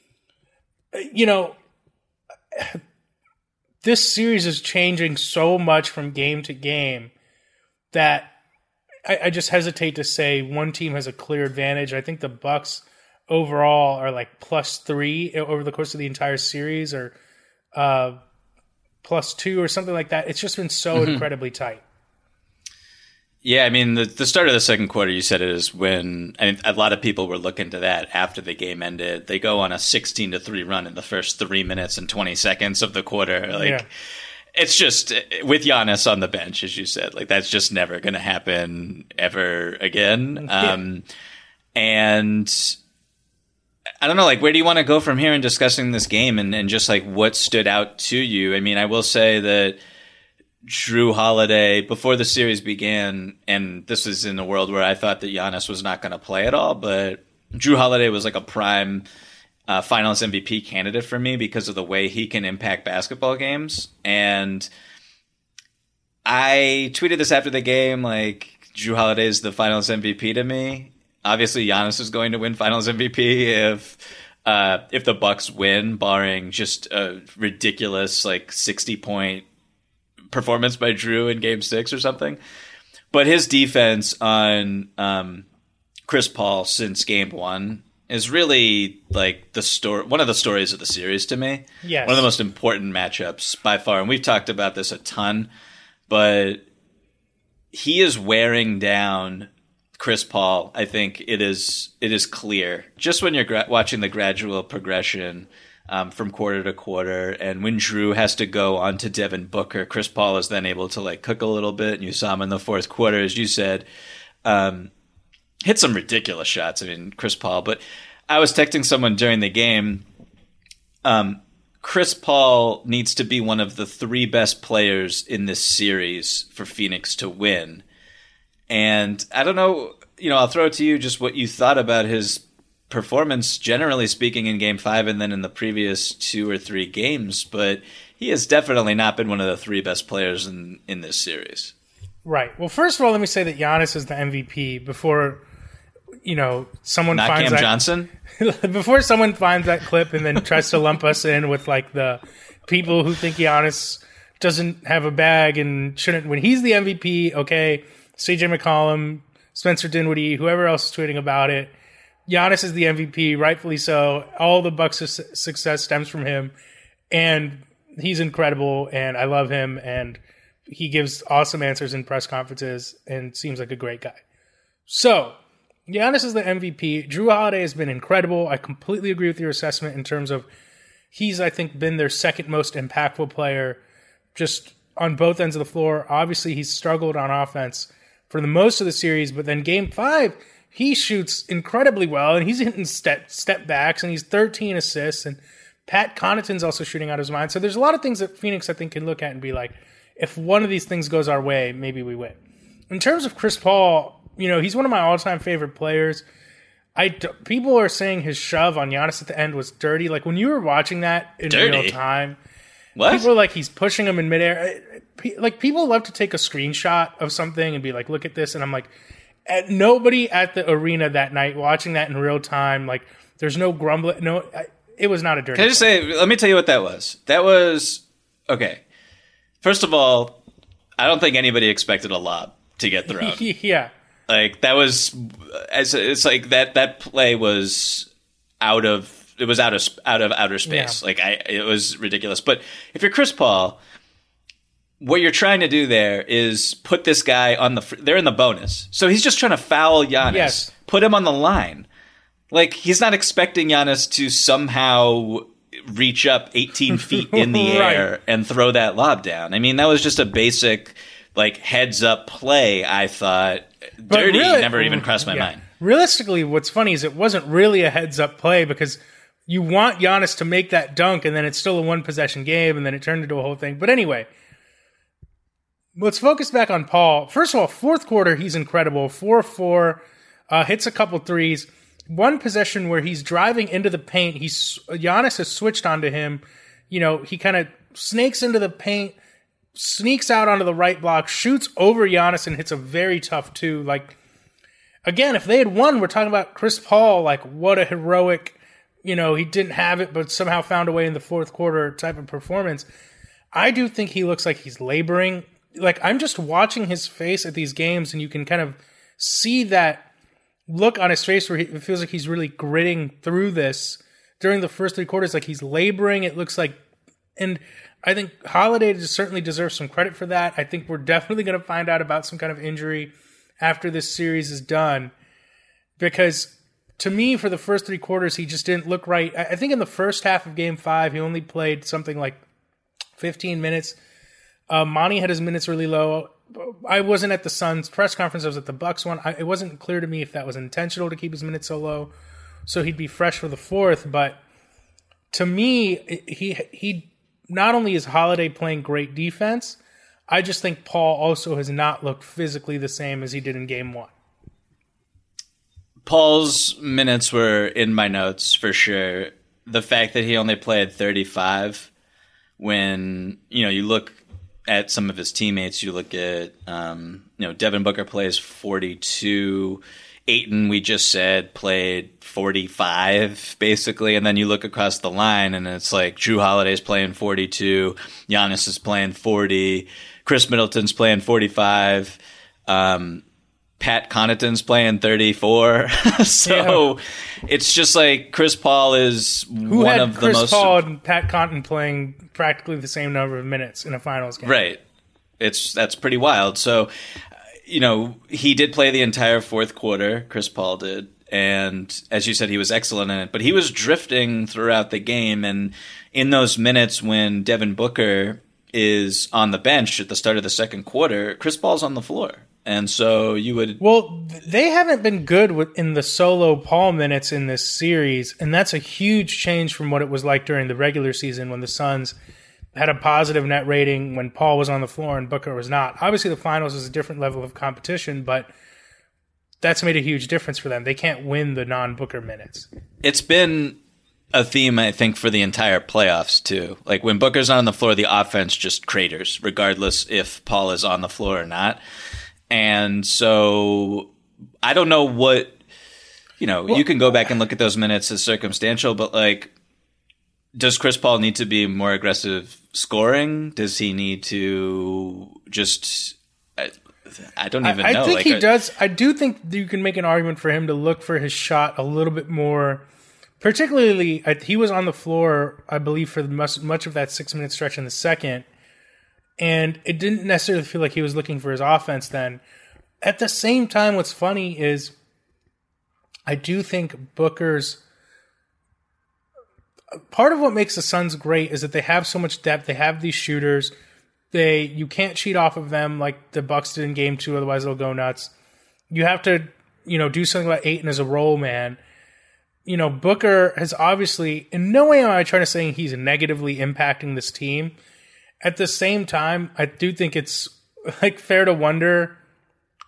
This series is changing so much from game to game that I just hesitate to say one team has a clear advantage. I think the Bucks overall are like +3 over the course of the entire series, or +2 or something like that. It's just been so incredibly tight. Yeah, I mean, the start of the second quarter, you said it is when, I mean, a lot of people were looking to that after the game ended. They go on a 16-3 run in the first 3 minutes and 20 seconds of the quarter. Like, It's just, with Giannis on the bench, as you said, like, that's just never going to happen ever again. And I don't know, like, where do you want to go from here in discussing this game and just, like, what stood out to you? I mean, I will say that Jrue Holiday, before the series began, and this was in a world where I thought that Giannis was not going to play at all, but Jrue Holiday was like a prime Finals MVP candidate for me because of the way he can impact basketball games. And I tweeted this after the game, like, Jrue Holiday is the Finals MVP to me. Obviously, Giannis is going to win Finals MVP if the Bucks win, barring just a ridiculous, like, 60-point performance by Jrue in Game 6 or something. But his defense on Chris Paul since Game 1 is really like one of the stories of the series to me. Yes. One of the most important matchups by far. And we've talked about this a ton, but he is wearing down Chris Paul. I think it is clear just when you're watching the gradual progression from quarter to quarter, and when Jrue has to go on to Devin Booker, Chris Paul is then able to like cook a little bit, and you saw him in the fourth quarter, as you said, hit some ridiculous shots. I mean, Chris Paul. But I was texting someone during the game. Chris Paul needs to be one of the 3 best players in this series for Phoenix to win. And I don't know, I'll throw it to you just what you thought about his performance, generally speaking, in Game 5 and then in the previous 2 or 3 games, but he has definitely not been one of the 3 best players in this series. Right. Well, first of all, let me say that Giannis is the MVP before, someone not finds Cam that, Johnson? Before someone finds that clip and then tries to lump us in with like the people who think Giannis doesn't have a bag and shouldn't win. He's the MVP, okay? CJ McCollum, Spencer Dinwiddie, whoever else is tweeting about it. Giannis is the MVP, rightfully so. All the Bucks' success stems from him, and he's incredible, and I love him, and he gives awesome answers in press conferences and seems like a great guy. So, Giannis is the MVP. Jrue Holiday has been incredible. I completely agree with your assessment in terms of he's, I think, been their second most impactful player just on both ends of the floor. Obviously, he's struggled on offense for the most of the series, but then Game 5, he shoots incredibly well, and he's hitting step backs, and he's 13 assists, and Pat Connaughton's also shooting out of his mind. So there's a lot of things that Phoenix, I think, can look at and be like, if one of these things goes our way, maybe we win. in terms of Chris Paul, he's one of my all-time favorite players. People are saying his shove on Giannis at the end was dirty. Like, when you were watching that in real time, what? People are like, he's pushing him in midair. Like, people love to take a screenshot of something and be like, look at this. And I'm like, nobody at the arena that night watching that in real time, like, there's no grumbling. No, it was not a dirty. Can I just say, let me tell you what that was. That was, okay. First of all, I don't think anybody expected a lob to get thrown. Yeah. Like, that was, it's like that play was out of outer space. Yeah. Like, it was ridiculous. But if you're Chris Paul, what you're trying to do there is put this guy on they're in the bonus. So he's just trying to foul Giannis, yes. Put him on the line. Like, he's not expecting Giannis to somehow reach up 18 feet in the right. air and throw that lob down. I mean, that was just a basic, like, heads-up play, I thought. But Dirty really, never even crossed my mind. Realistically, what's funny is it wasn't really a heads-up play because you want Giannis to make that dunk, and then it's still a one-possession game, and then it turned into a whole thing. But anyway, let's focus back on Paul. First of all, fourth quarter, he's incredible. 4-4, hits a couple threes. One possession where he's driving into the paint. Giannis has switched onto him. He kind of snakes into the paint, sneaks out onto the right block, shoots over Giannis, and hits a very tough two. Like, again, if they had won, we're talking about Chris Paul, like, what a heroic, he didn't have it, but somehow found a way in the fourth quarter type of performance. I do think he looks like he's laboring. Like, I'm just watching his face at these games, and you can kind of see that look on his face where it feels like he's really gritting through this during the first three quarters. Like, he's laboring, it looks like. And I think Holiday certainly deserves some credit for that. I think we're definitely going to find out about some kind of injury after this series is done. Because to me, for the first three quarters, he just didn't look right. I think in the first half of Game 5, he only played something like 15 minutes. Monty had his minutes really low. I wasn't at the Suns press conference. I was at the Bucks one. It wasn't clear to me if that was intentional to keep his minutes so low, so he'd be fresh for the fourth. But to me, he not only is Holiday playing great defense, I just think Paul also has not looked physically the same as he did in Game 1. Paul's minutes were in my notes for sure. The fact that he only played 35 when, you look at some of his teammates, you look at, Devin Booker plays 42. Ayton, we just said, played 45, basically. And then you look across the line, and it's like Jrue Holiday's playing 42. Giannis is playing 40. Chris Middleton's playing 45. Pat Connaughton's playing 34. So it's just like Chris Paul is one of the most... Chris Paul and Pat Connaughton playing practically the same number of minutes in a finals game. Right. That's pretty wild. So, he did play the entire fourth quarter, Chris Paul did. And as you said, he was excellent in it. But he was drifting throughout the game. And in those minutes when Devin Booker is on the bench at the start of the second quarter, Chris Paul's on the floor. And so you would... Well, they haven't been good in the solo Paul minutes in this series, and that's a huge change from what it was like during the regular season when the Suns had a positive net rating when Paul was on the floor and Booker was not. Obviously, the finals is a different level of competition, but that's made a huge difference for them. They can't win the non-Booker minutes. It's been a theme, I think, for the entire playoffs, too. Like, when Booker's on the floor, the offense just craters, regardless if Paul is on the floor or not. And so I don't know what, you can go back and look at those minutes as circumstantial, but like, does Chris Paul need to be more aggressive scoring? Does he need to just, I don't even know. I think he does. I do think you can make an argument for him to look for his shot a little bit more, particularly he was on the floor, I believe, for much of that 6-minute stretch in the second. And it didn't necessarily feel like he was looking for his offense then. At the same time, what's funny is I do think Booker's... Part of what makes the Suns great is that they have so much depth. They have these shooters. You can't cheat off of them like the Bucks did in Game 2, otherwise they'll go nuts. You have to, do something about Ayton as a role man. Booker has obviously... In no way am I trying to say he's negatively impacting this team. At the same time, I do think it's fair to wonder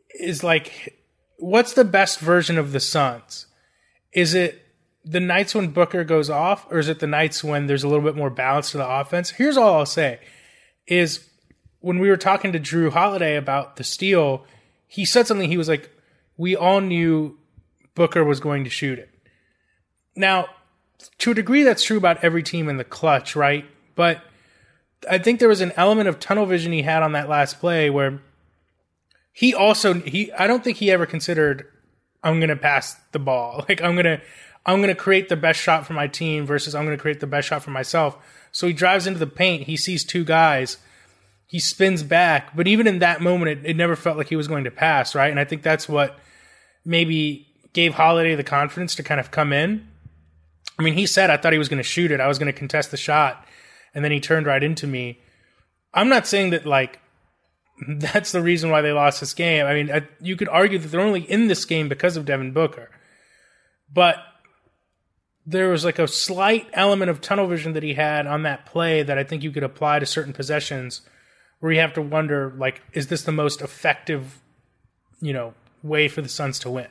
is like, what's the best version of the Suns? Is it the nights when Booker goes off, or is it the nights when there's a little bit more balance to the offense? Here's all I'll say is when we were talking to Drew Holiday about the steal, he said something. He was like, we all knew Booker was going to shoot it. Now, to a degree, that's true about every team in the clutch, right? But I think there was an element of tunnel vision he had on that last play where I don't think he ever considered, I'm going to pass the ball. Like, I'm going to create the best shot for my team versus I'm going to create the best shot for myself. So he drives into the paint. He sees two guys. He spins back. But even in that moment, it never felt like he was going to pass, right? And I think that's what maybe gave Holiday the confidence to kind of come in. I mean, he said, I thought he was going to shoot it. I was going to contest the shot. And then he turned right into me. I'm not saying that, like, that's the reason why they lost this game. I mean, you could argue that they're only in this game because of Devin Booker. But there was like a slight element of tunnel vision that he had on that play that I think you could apply to certain possessions where you have to wonder, like, is this the most effective, way for the Suns to win?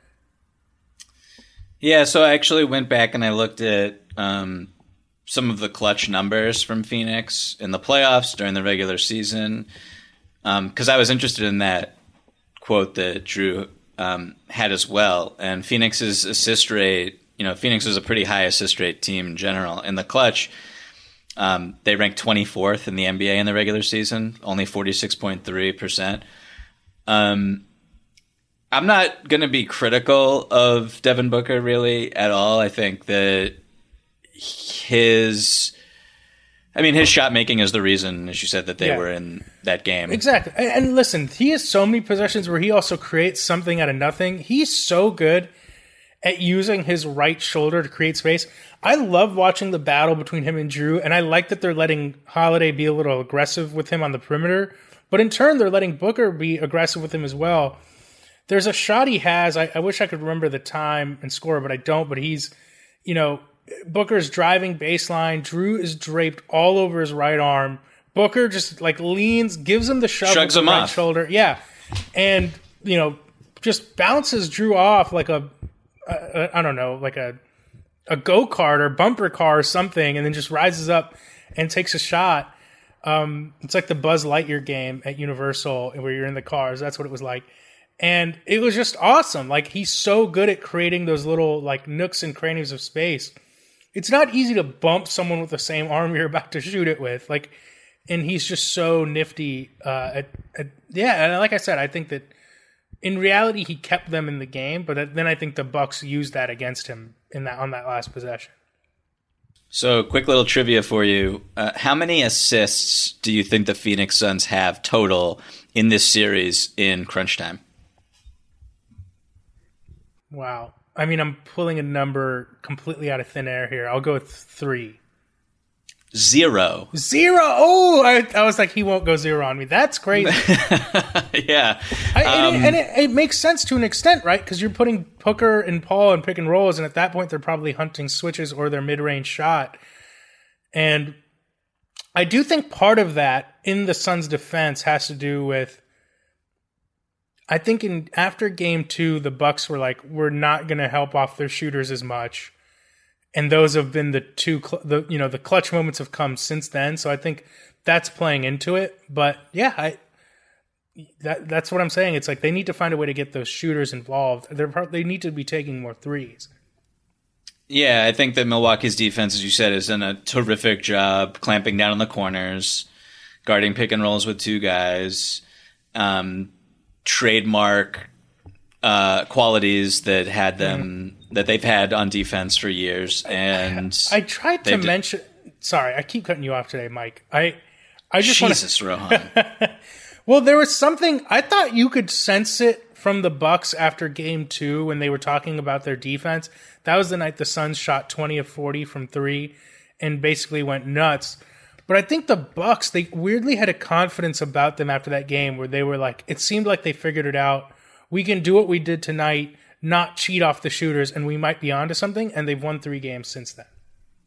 Yeah, so I actually went back and I looked at some of the clutch numbers from Phoenix in the playoffs during the regular season, because I was interested in that quote that Drew had as well. And Phoenix's assist rate, Phoenix is a pretty high assist rate team in general. In the clutch, they ranked 24th in the NBA in the regular season, only 46.3%. I'm not going to be critical of Devin Booker really at all. I think that his shot making is the reason, as you said, that they were in that game. Exactly. And listen, he has so many possessions where he also creates something out of nothing. He's so good at using his right shoulder to create space. I love watching the battle between him and Drew, and I like that they're letting Holiday be a little aggressive with him on the perimeter, but in turn, they're letting Booker be aggressive with him as well. There's a shot he has. I wish I could remember the time and score, but I don't. But he's, Booker's driving baseline. Drew is draped all over his right arm. Booker just like leans, gives him the shove with the right shoulder. Yeah. And, just bounces Drew off like a go-kart or bumper car or something, and then just rises up and takes a shot. It's like the Buzz Lightyear game at Universal where you're in the cars. That's what it was like. And it was just awesome. Like, he's so good at creating those little like nooks and crannies of space. It's not easy to bump someone with the same arm you're about to shoot it with. Like, and he's just so nifty. And like I said, I think that in reality he kept them in the game, but then I think the Bucks used that against him on that last possession. So, quick little trivia for you: how many assists do you think the Phoenix Suns have total in this series in crunch time? Wow. I mean, I'm pulling a number completely out of thin air here. I'll go with 3. 0. 0? Oh, I was like, he won't go 0 on me. That's crazy. Yeah. It makes sense to an extent, right? Because you're putting Booker and Paul in pick and rolls, and at that point, they're probably hunting switches or their mid-range shot. And I do think part of that in the Suns' defense has to do with, I think after game 2, the Bucks were like, we're not going to help off their shooters as much. And those have been the clutch moments have come since then. So I think that's playing into it. But yeah, that's what I'm saying. It's like they need to find a way to get those shooters involved. They need to be taking more threes. Yeah, I think that Milwaukee's defense, as you said, has done a terrific job clamping down on the corners, guarding pick and rolls with 2 guys. Trademark qualities that had them that they've had on defense for years. And I tried to mention. Sorry, I keep cutting you off today, Mike. I just Jesus, Rohan. Well, there was something I thought you could sense it from the Bucks after game 2 when they were talking about their defense. That was the night the Suns shot 20 of 40 from 3 and basically went nuts. But I think the Bucks, they weirdly had a confidence about them after that game where they were like, it seemed like they figured it out. We can do what we did tonight, not cheat off the shooters, and we might be onto something. And they've won 3 games since then.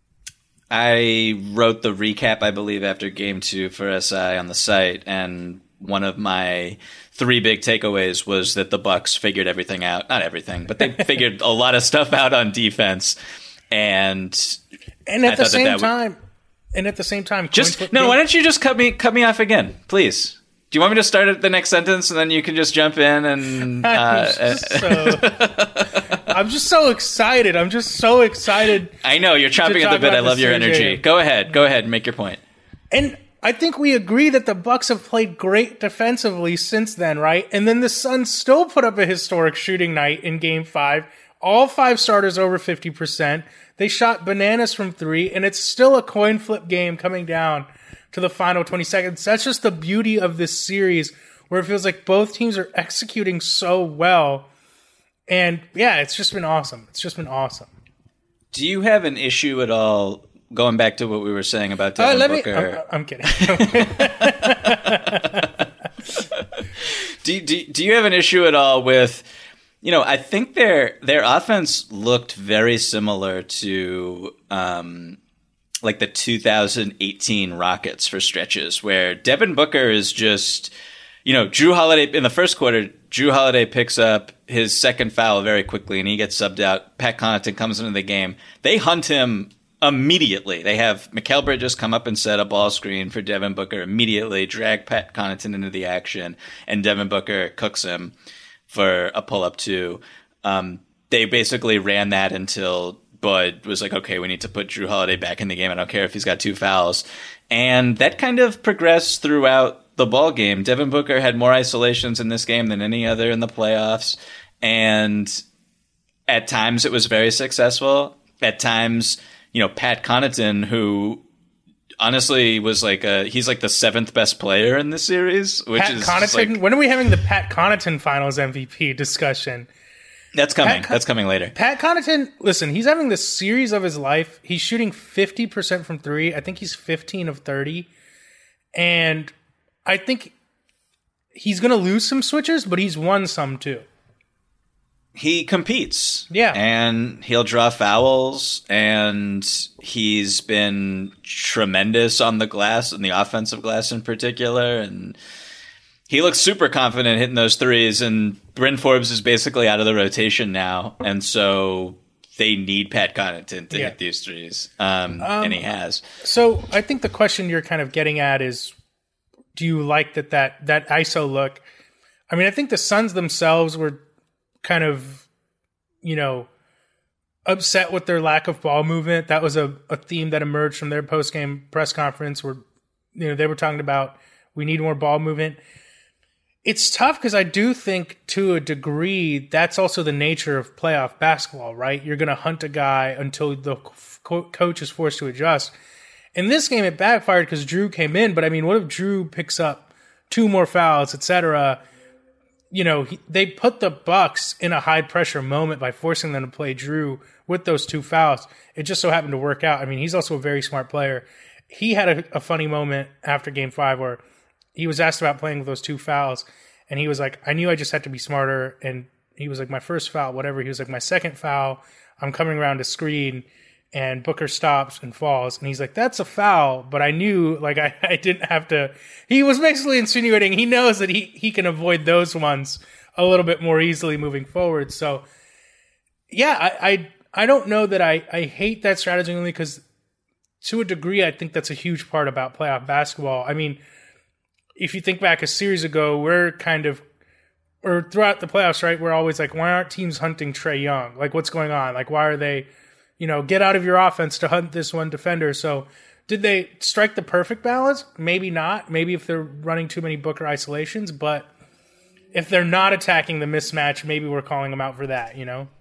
I wrote the recap, I believe, after game 2 for SI on the site. And one of my 3 big takeaways was that the Bucks figured everything out. Not everything, but they figured a lot of stuff out on defense. And at the same time, just no. Why don't you just cut me off again, please? Do you want me to start at the next sentence and then you can just jump in and? I'm just so excited. I know you're chomping at the bit. I love your energy. Go ahead and make your point. And I think we agree that the Bucks have played great defensively since then, right? And then the Suns still put up a historic shooting night in Game 5. All 5 starters over 50%. They shot bananas from 3, and it's still a coin flip game coming down to the final 20 seconds. That's just the beauty of this series, where it feels like both teams are executing so well. And yeah, it's just been awesome. Do you have an issue at all, going back to what we were saying about Devin Booker? I'm kidding. Do you have an issue at all with, I think their offense looked very similar to like the 2018 Rockets for stretches, where Devin Booker is just, Jrue Holiday in the first quarter. Jrue Holiday picks up his second foul very quickly, and he gets subbed out. Pat Connaughton comes into the game. They hunt him immediately. They have Mikal Bridges come up and set a ball screen for Devin Booker immediately, drag Pat Connaughton into the action, and Devin Booker cooks him for a pull-up 2. They basically ran that until Bud was like, okay, we need to put Jrue Holiday back in the game. I don't care if he's got 2 fouls. And that kind of progressed throughout the ball game. Devin Booker had more isolations in this game than any other in the playoffs. And at times it was very successful. At times, Pat Connaughton, who honestly was he's like the 7th best player in the series, which Pat is Connaughton. When are we having the Pat Connaughton Finals MVP discussion? That's coming. That's coming later. Pat Connaughton, listen, he's having the series of his life. He's shooting 50% from 3. I think he's 15 of 30. And I think he's going to lose some switches, but he's won some too. He competes. Yeah. And he'll draw fouls, and he's been tremendous on the glass, and the offensive glass in particular, and he looks super confident hitting those threes, and Bryn Forbes is basically out of the rotation now, and so they need Pat Connaughton to hit these threes, and he has. So I think the question you're kind of getting at is, do you like that ISO look? I mean, I think the Suns themselves were kind of, upset with their lack of ball movement. That was a theme that emerged from their post-game press conference where, they were talking about, we need more ball movement. It's tough because I do think to a degree that's also the nature of playoff basketball, right? You're going to hunt a guy until the coach is forced to adjust. In this game, it backfired because Jrue came in, but I mean, what if Jrue picks up 2 more fouls, etc.? They put the Bucks in a high-pressure moment by forcing them to play Jrue with those 2 fouls. It just so happened to work out. I mean, he's also a very smart player. He had a funny moment after Game 5 where he was asked about playing with those 2 fouls, and he was like, I knew I just had to be smarter. And he was like, my first foul, whatever. He was like, my second foul, I'm coming around to screen, and Booker stops and falls. And he's like, that's a foul, but I knew, I didn't have to. He was basically insinuating he knows that he can avoid those ones a little bit more easily moving forward. So, yeah, I don't know that I hate that strategy, only because to a degree, I think that's a huge part about playoff basketball. I mean, if you think back a series ago, we're kind of, or throughout the playoffs, right, we're always like, why aren't teams hunting Trae Young? Like, what's going on? Like, why are they, get out of your offense to hunt this one defender? So did they strike the perfect balance? Maybe not. Maybe if they're running too many Booker isolations, but if they're not attacking the mismatch, maybe we're calling them out for that,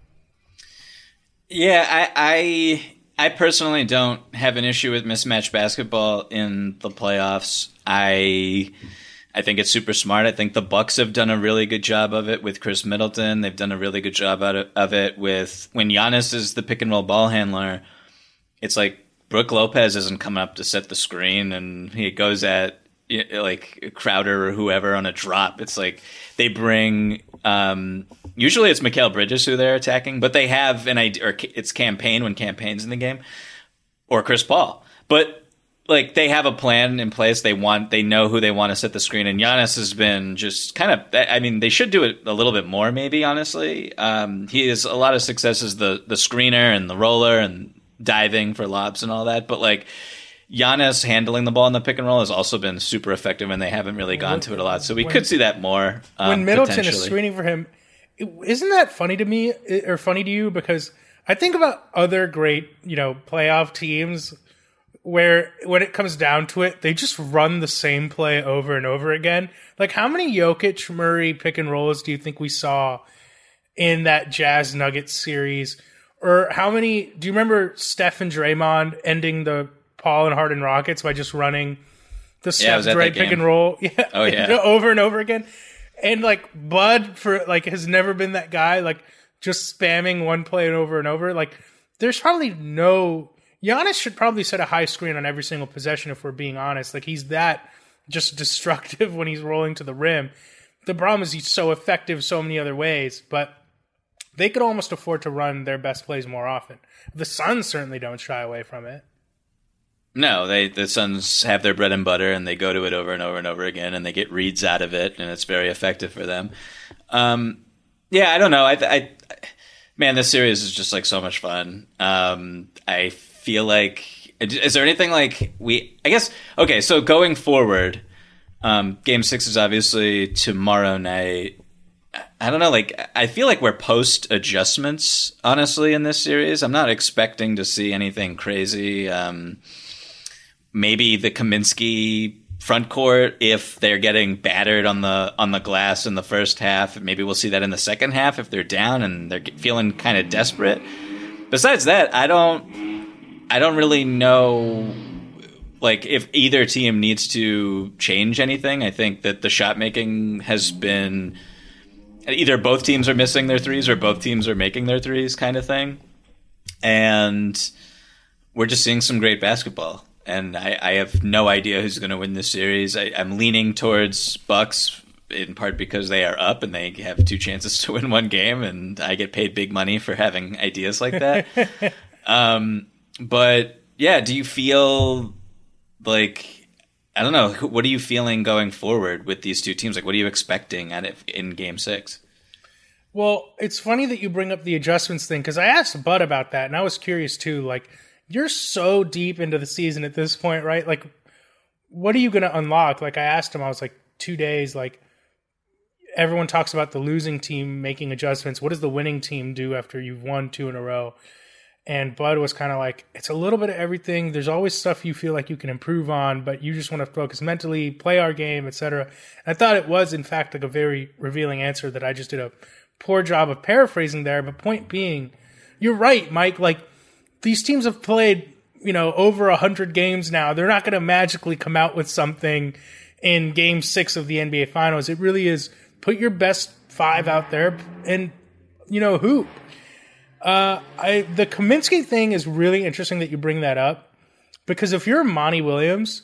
Yeah, I personally don't have an issue with mismatch basketball in the playoffs. I think it's super smart. I think the Bucks have done a really good job of it with Chris Middleton. They've done a really good job of it with when Giannis is the pick and roll ball handler. It's like Brook Lopez isn't coming up to set the screen, and he goes at like Crowder or whoever on a drop. It's like they bring. Usually it's Mikal Bridges who they're attacking, but they have an idea, or it's Campaign when Campaign's in the game, or Chris Paul. But like they have a plan in place. They know who they want to set the screen, and Giannis has been just kind of. I mean, they should do it a little bit more, maybe. Honestly, he has a lot of success as the screener and the roller and diving for lobs and all that. But like Giannis handling the ball in the pick and roll has also been super effective, and they haven't really gone to it a lot. So we could see that more. When Middleton is screening for him, isn't that funny to me or funny to you? Because I think about other great, playoff teams where when it comes down to it, they just run the same play over and over again. Like how many Jokic Murray pick and rolls do you think we saw in that Jazz Nuggets series? Or how many, do you remember Steph and Draymond ending the Paul and Harden Rockets by just running the Steph Dre pick and roll over and over again? And like Bud has never been that guy, like just spamming one play over and over. Like there's probably Giannis should probably set a high screen on every single possession if we're being honest. Like he's that just destructive when he's rolling to the rim. The problem is he's so effective so many other ways, but they could almost afford to run their best plays more often. The Suns certainly don't shy away from it. No, the Suns have their bread and butter, and they go to it over and over and over again, and they get reads out of it, and it's very effective for them. I don't know. Man, this series is just like so much fun. I feel like, is there anything like so going forward, Game 6 is obviously tomorrow night. I don't know, I feel like we're post adjustments, honestly, in this series. I'm not expecting to see anything crazy. Maybe the Kaminsky front court, if they're getting battered on the glass in the first half, maybe we'll see that in the second half if they're down and they're feeling kind of desperate. Besides that, I don't really know if either team needs to change anything. I think that the shot making has been either both teams are missing their threes or both teams are making their threes kind of thing. And we're just seeing some great basketball. And I have no idea who's going to win this series. I'm leaning towards Bucks in part because they are up and they have 2 chances to win one game, and I get paid big money for having ideas like that. But yeah, do you feel like, I don't know, what are you feeling going forward with these two teams? Like, what are you expecting in Game 6? Well, it's funny that you bring up the adjustments thing, because I asked Bud about that, and I was curious too. Like, you're so deep into the season at this point, right? Like, what are you going to unlock? Like, I asked him, I was like, 2 days, like, everyone talks about the losing team making adjustments. What does the winning team do after you've won 2 in a row? And Bud was kind of like, it's a little bit of everything. There's always stuff you feel like you can improve on, but you just want to focus mentally, play our game, etc. I thought it was, in fact, like a very revealing answer that I just did a poor job of paraphrasing there. But point being, you're right, Mike. Like, these teams have played, over 100 games now. They're not going to magically come out with something in Game 6 of the NBA Finals. It really is put your best 5 out there and, hoop. The Kaminsky thing is really interesting that you bring that up, because if you're Monty Williams,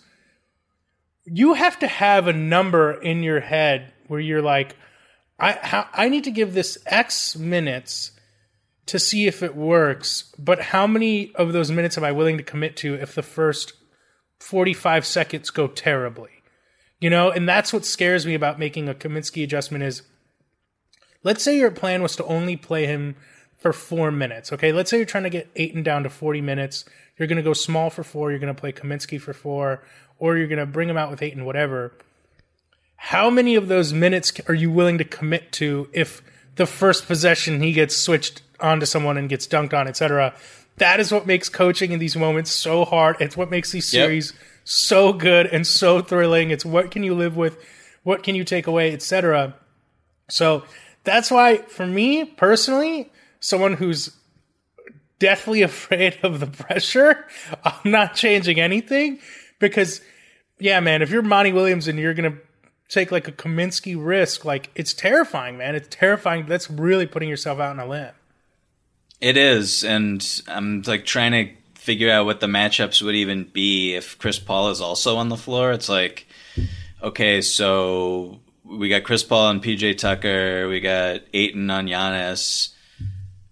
you have to have a number in your head where you're like, I need to give this X minutes to see if it works, but how many of those minutes am I willing to commit to if the first 45 seconds go terribly? And that's what scares me about making a Kaminsky adjustment is, let's say your plan was to only play him for 4 minutes, okay? Let's say you're trying to get Ayton down to 40 minutes. You're going to go small for 4. You're going to play Kaminsky for 4, or you're going to bring him out with Ayton, whatever. How many of those minutes are you willing to commit to if the first possession he gets switched onto someone and gets dunked on, etc.? That is what makes coaching in these moments so hard. It's what makes these series so good and so thrilling. It's what can you live with, what can you take away, etc. So that's why, for me personally, someone who's deathly afraid of the pressure, I'm not changing anything, because, yeah, man, if you're Monty Williams and you're going to take like a Kaminsky risk, like, it's terrifying, man. It's terrifying. That's really putting yourself out on a limb. It is, and I'm like trying to figure out what the matchups would even be if Chris Paul is also on the floor. It's like, okay, so we got Chris Paul and PJ Tucker, we got Ayton on Giannis.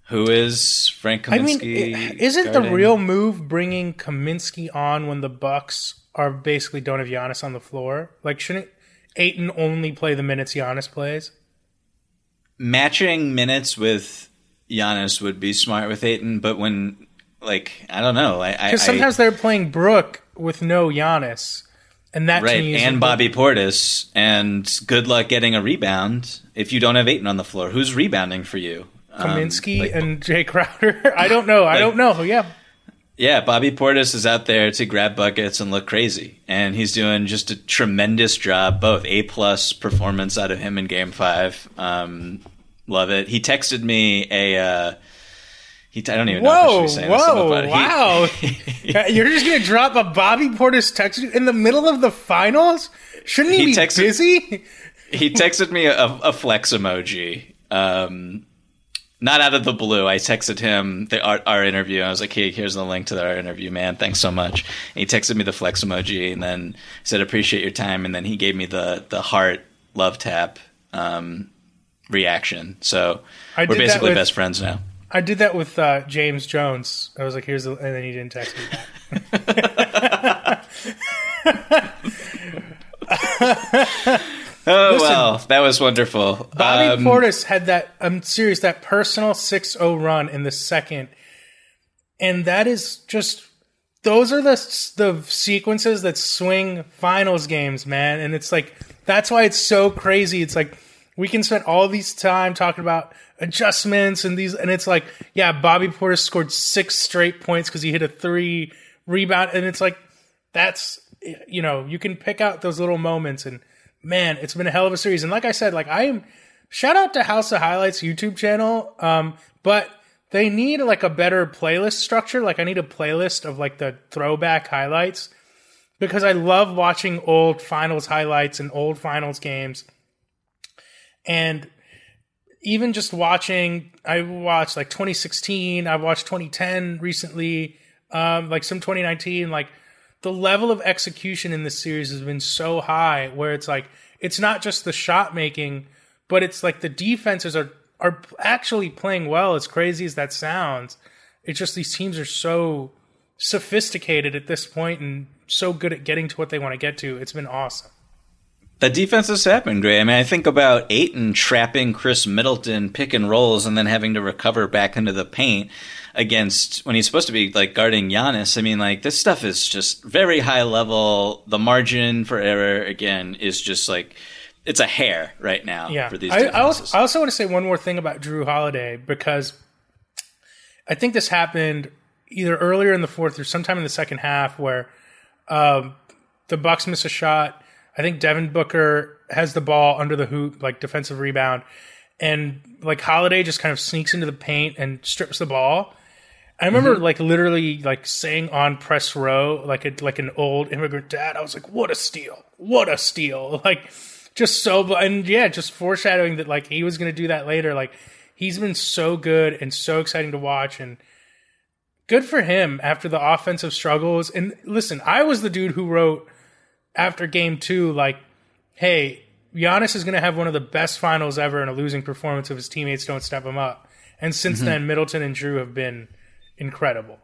Who is Frank Kaminsky? I mean, isn't the real move bringing Kaminsky on when the Bucks are basically don't have Giannis on the floor? Like, shouldn't Ayton only play the minutes Giannis plays? Matching minutes with Giannis would be smart with Ayton, but when, like, I don't know. Because sometimes they're playing Brook with no Giannis. And that right, to me is and Bobby Portis, and good luck getting a rebound if you don't have Ayton on the floor. Who's rebounding for you? Kaminsky and Jay Crowder? I don't know. I don't know. Yeah. Yeah, Bobby Portis is out there to grab buckets and look crazy. And he's doing just a tremendous job, both A-plus performance out of him in Game 5. Love it. He texted me I don't even know if I should be saying this. Wow. You're just going to drop a Bobby Portis text in the middle of the finals? Shouldn't he be busy? He texted me a flex emoji. Not out of the blue. I texted him our interview. I was like, hey, here's the link to our interview, man. Thanks so much. And he texted me the flex emoji and then said, appreciate your time. And then he gave me the heart love tap reaction. So we're basically best friends now. I did that with James Jones. I was like, and then he didn't text me back. Listen, well, that was wonderful. Bobby Portis had that, I'm serious, that personal 6-0 run in the second. And that is just, those are the sequences that swing finals games, man. And it's like, that's why it's so crazy. It's like, we can spend all these time talking about adjustments and it's like, yeah, Bobby Portis scored 6 straight points because he hit a 3 rebound. And it's like, that's, you can pick out those little moments and, man, it's been a hell of a series. And like I said, shout out to House of Highlights YouTube channel. But they need like a better playlist structure. Like I need a playlist of like the throwback highlights because I love watching old finals highlights and old finals games. And even just watching, I watched like 2016, I watched 2010 recently, like some 2019, like the level of execution in this series has been so high where it's like, it's not just the shot making, but it's like the defenses are actually playing well, as crazy as that sounds. It's just these teams are so sophisticated at this point and so good at getting to what they want to get to. It's been awesome. The defenses have been great. I mean, I think about Ayton trapping Chris Middleton pick and rolls and then having to recover back into the paint against when he's supposed to be like guarding Giannis. I mean, like this stuff is just very high level. The margin for error again is just like it's a hair right now for these defenses. I also want to say one more thing about Jrue Holiday because I think this happened either earlier in the fourth or sometime in the second half where the Bucks miss a shot. I think Devin Booker has the ball under the hoop, like defensive rebound, and like Holiday just kind of sneaks into the paint and strips the ball. I remember like literally like saying on press row, like an old immigrant dad, I was like, what a steal. Like just so, and yeah, just foreshadowing that like he was going to do that later. Like he's been so good and so exciting to watch and good for him after the offensive struggles. And listen, I was the dude who wrote after game 2, like, hey, Giannis is going to have one of the best finals ever in a losing performance if his teammates don't step him up. And since then, Middleton and Jrue have been incredible.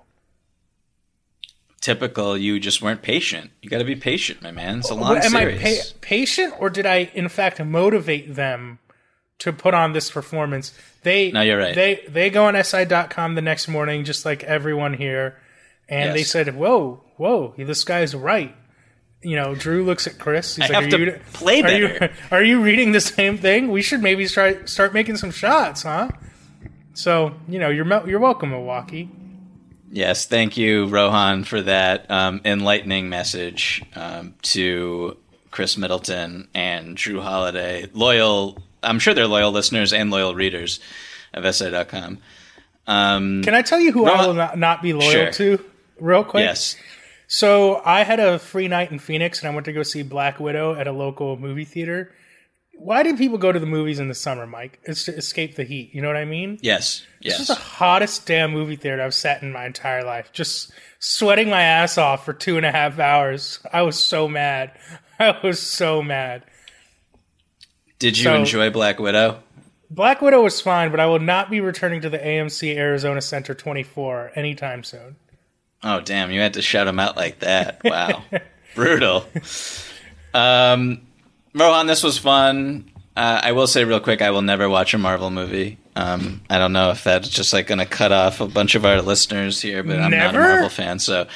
Typical, you just weren't patient. You got to be patient, my man. It's a long series. Am I patient, or did I, in fact, motivate them to put on this performance? No, you're right. They go on SI.com the next morning, just like everyone here, and they said, whoa, this guy's right. Jrue looks at Chris. He's play better. Are you reading the same thing? We should maybe start making some shots, huh? So, you're welcome, Milwaukee. Yes, thank you, Rohan, for that enlightening message to Chris Middleton and Jrue Holiday. I'm sure they're loyal listeners and loyal readers of SI.com. Can I tell you who I will not be loyal to real quick? Yes. So I had a free night in Phoenix, and I went to go see Black Widow at a local movie theater. Why do people go to the movies in the summer, Mike? It's to escape the heat. You know what I mean? Yes. This is the hottest damn movie theater I've sat in my entire life. Just sweating my ass off for 2.5 hours. I was so mad. Did you enjoy Black Widow? Black Widow was fine, but I will not be returning to the AMC Arizona Center 24 anytime soon. Oh, damn. You had to shout him out like that. Wow. Brutal. Rohan, this was fun. I will say real quick, I will never watch a Marvel movie. I don't know if that's just like going to cut off a bunch of our listeners here, but I'm not a Marvel fan. So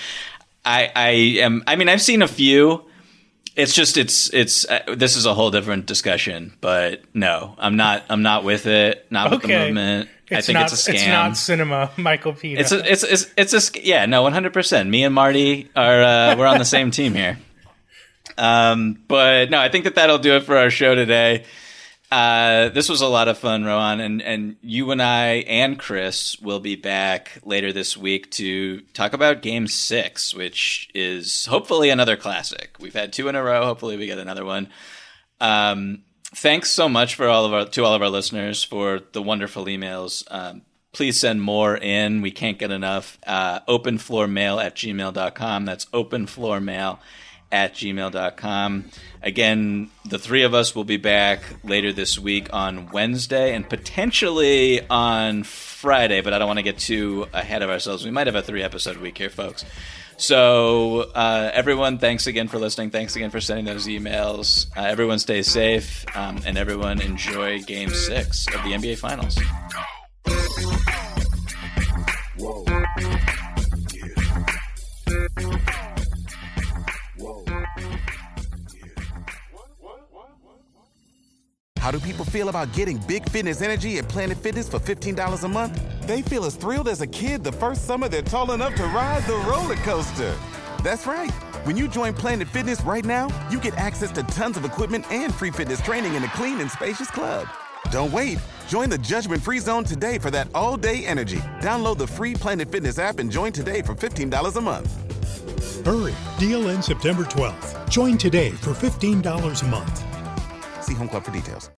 I've seen a few. It's just, this is a whole different discussion, but no, I'm not with it. Not with the movement. I think it's a scam. It's not cinema, Michael Pena. It's yeah, no, 100%. Me and Marty are, we're on the same team here. But no, I think that'll do it for our show today. This was a lot of fun, Rohan, and you and I and Chris will be back later this week to talk about Game 6, which is hopefully another classic. We've had 2 in a row. Hopefully we get another one. Thanks so much to all of our listeners for the wonderful emails. Please send more in. We can't get enough. openfloormail@gmail.com. That's openfloormail@gmail.com. Again, the 3 of us will be back later this week on Wednesday and potentially on Friday, but I don't want to get too ahead of ourselves. We might have a 3-episode week here, folks. So everyone, thanks again for listening. Thanks again for sending those emails. Everyone stay safe, and everyone enjoy Game 6 of the NBA Finals. Whoa. How do people feel about getting big fitness energy at Planet Fitness for $15 a month? They feel as thrilled as a kid the first summer they're tall enough to ride the roller coaster. That's right. When you join Planet Fitness right now, you get access to tons of equipment and free fitness training in a clean and spacious club. Don't wait. Join the judgment-free zone today for that all-day energy. Download the free Planet Fitness app and join today for $15 a month. Hurry. Deal ends September 12th. Join today for $15 a month. See Home Club for details.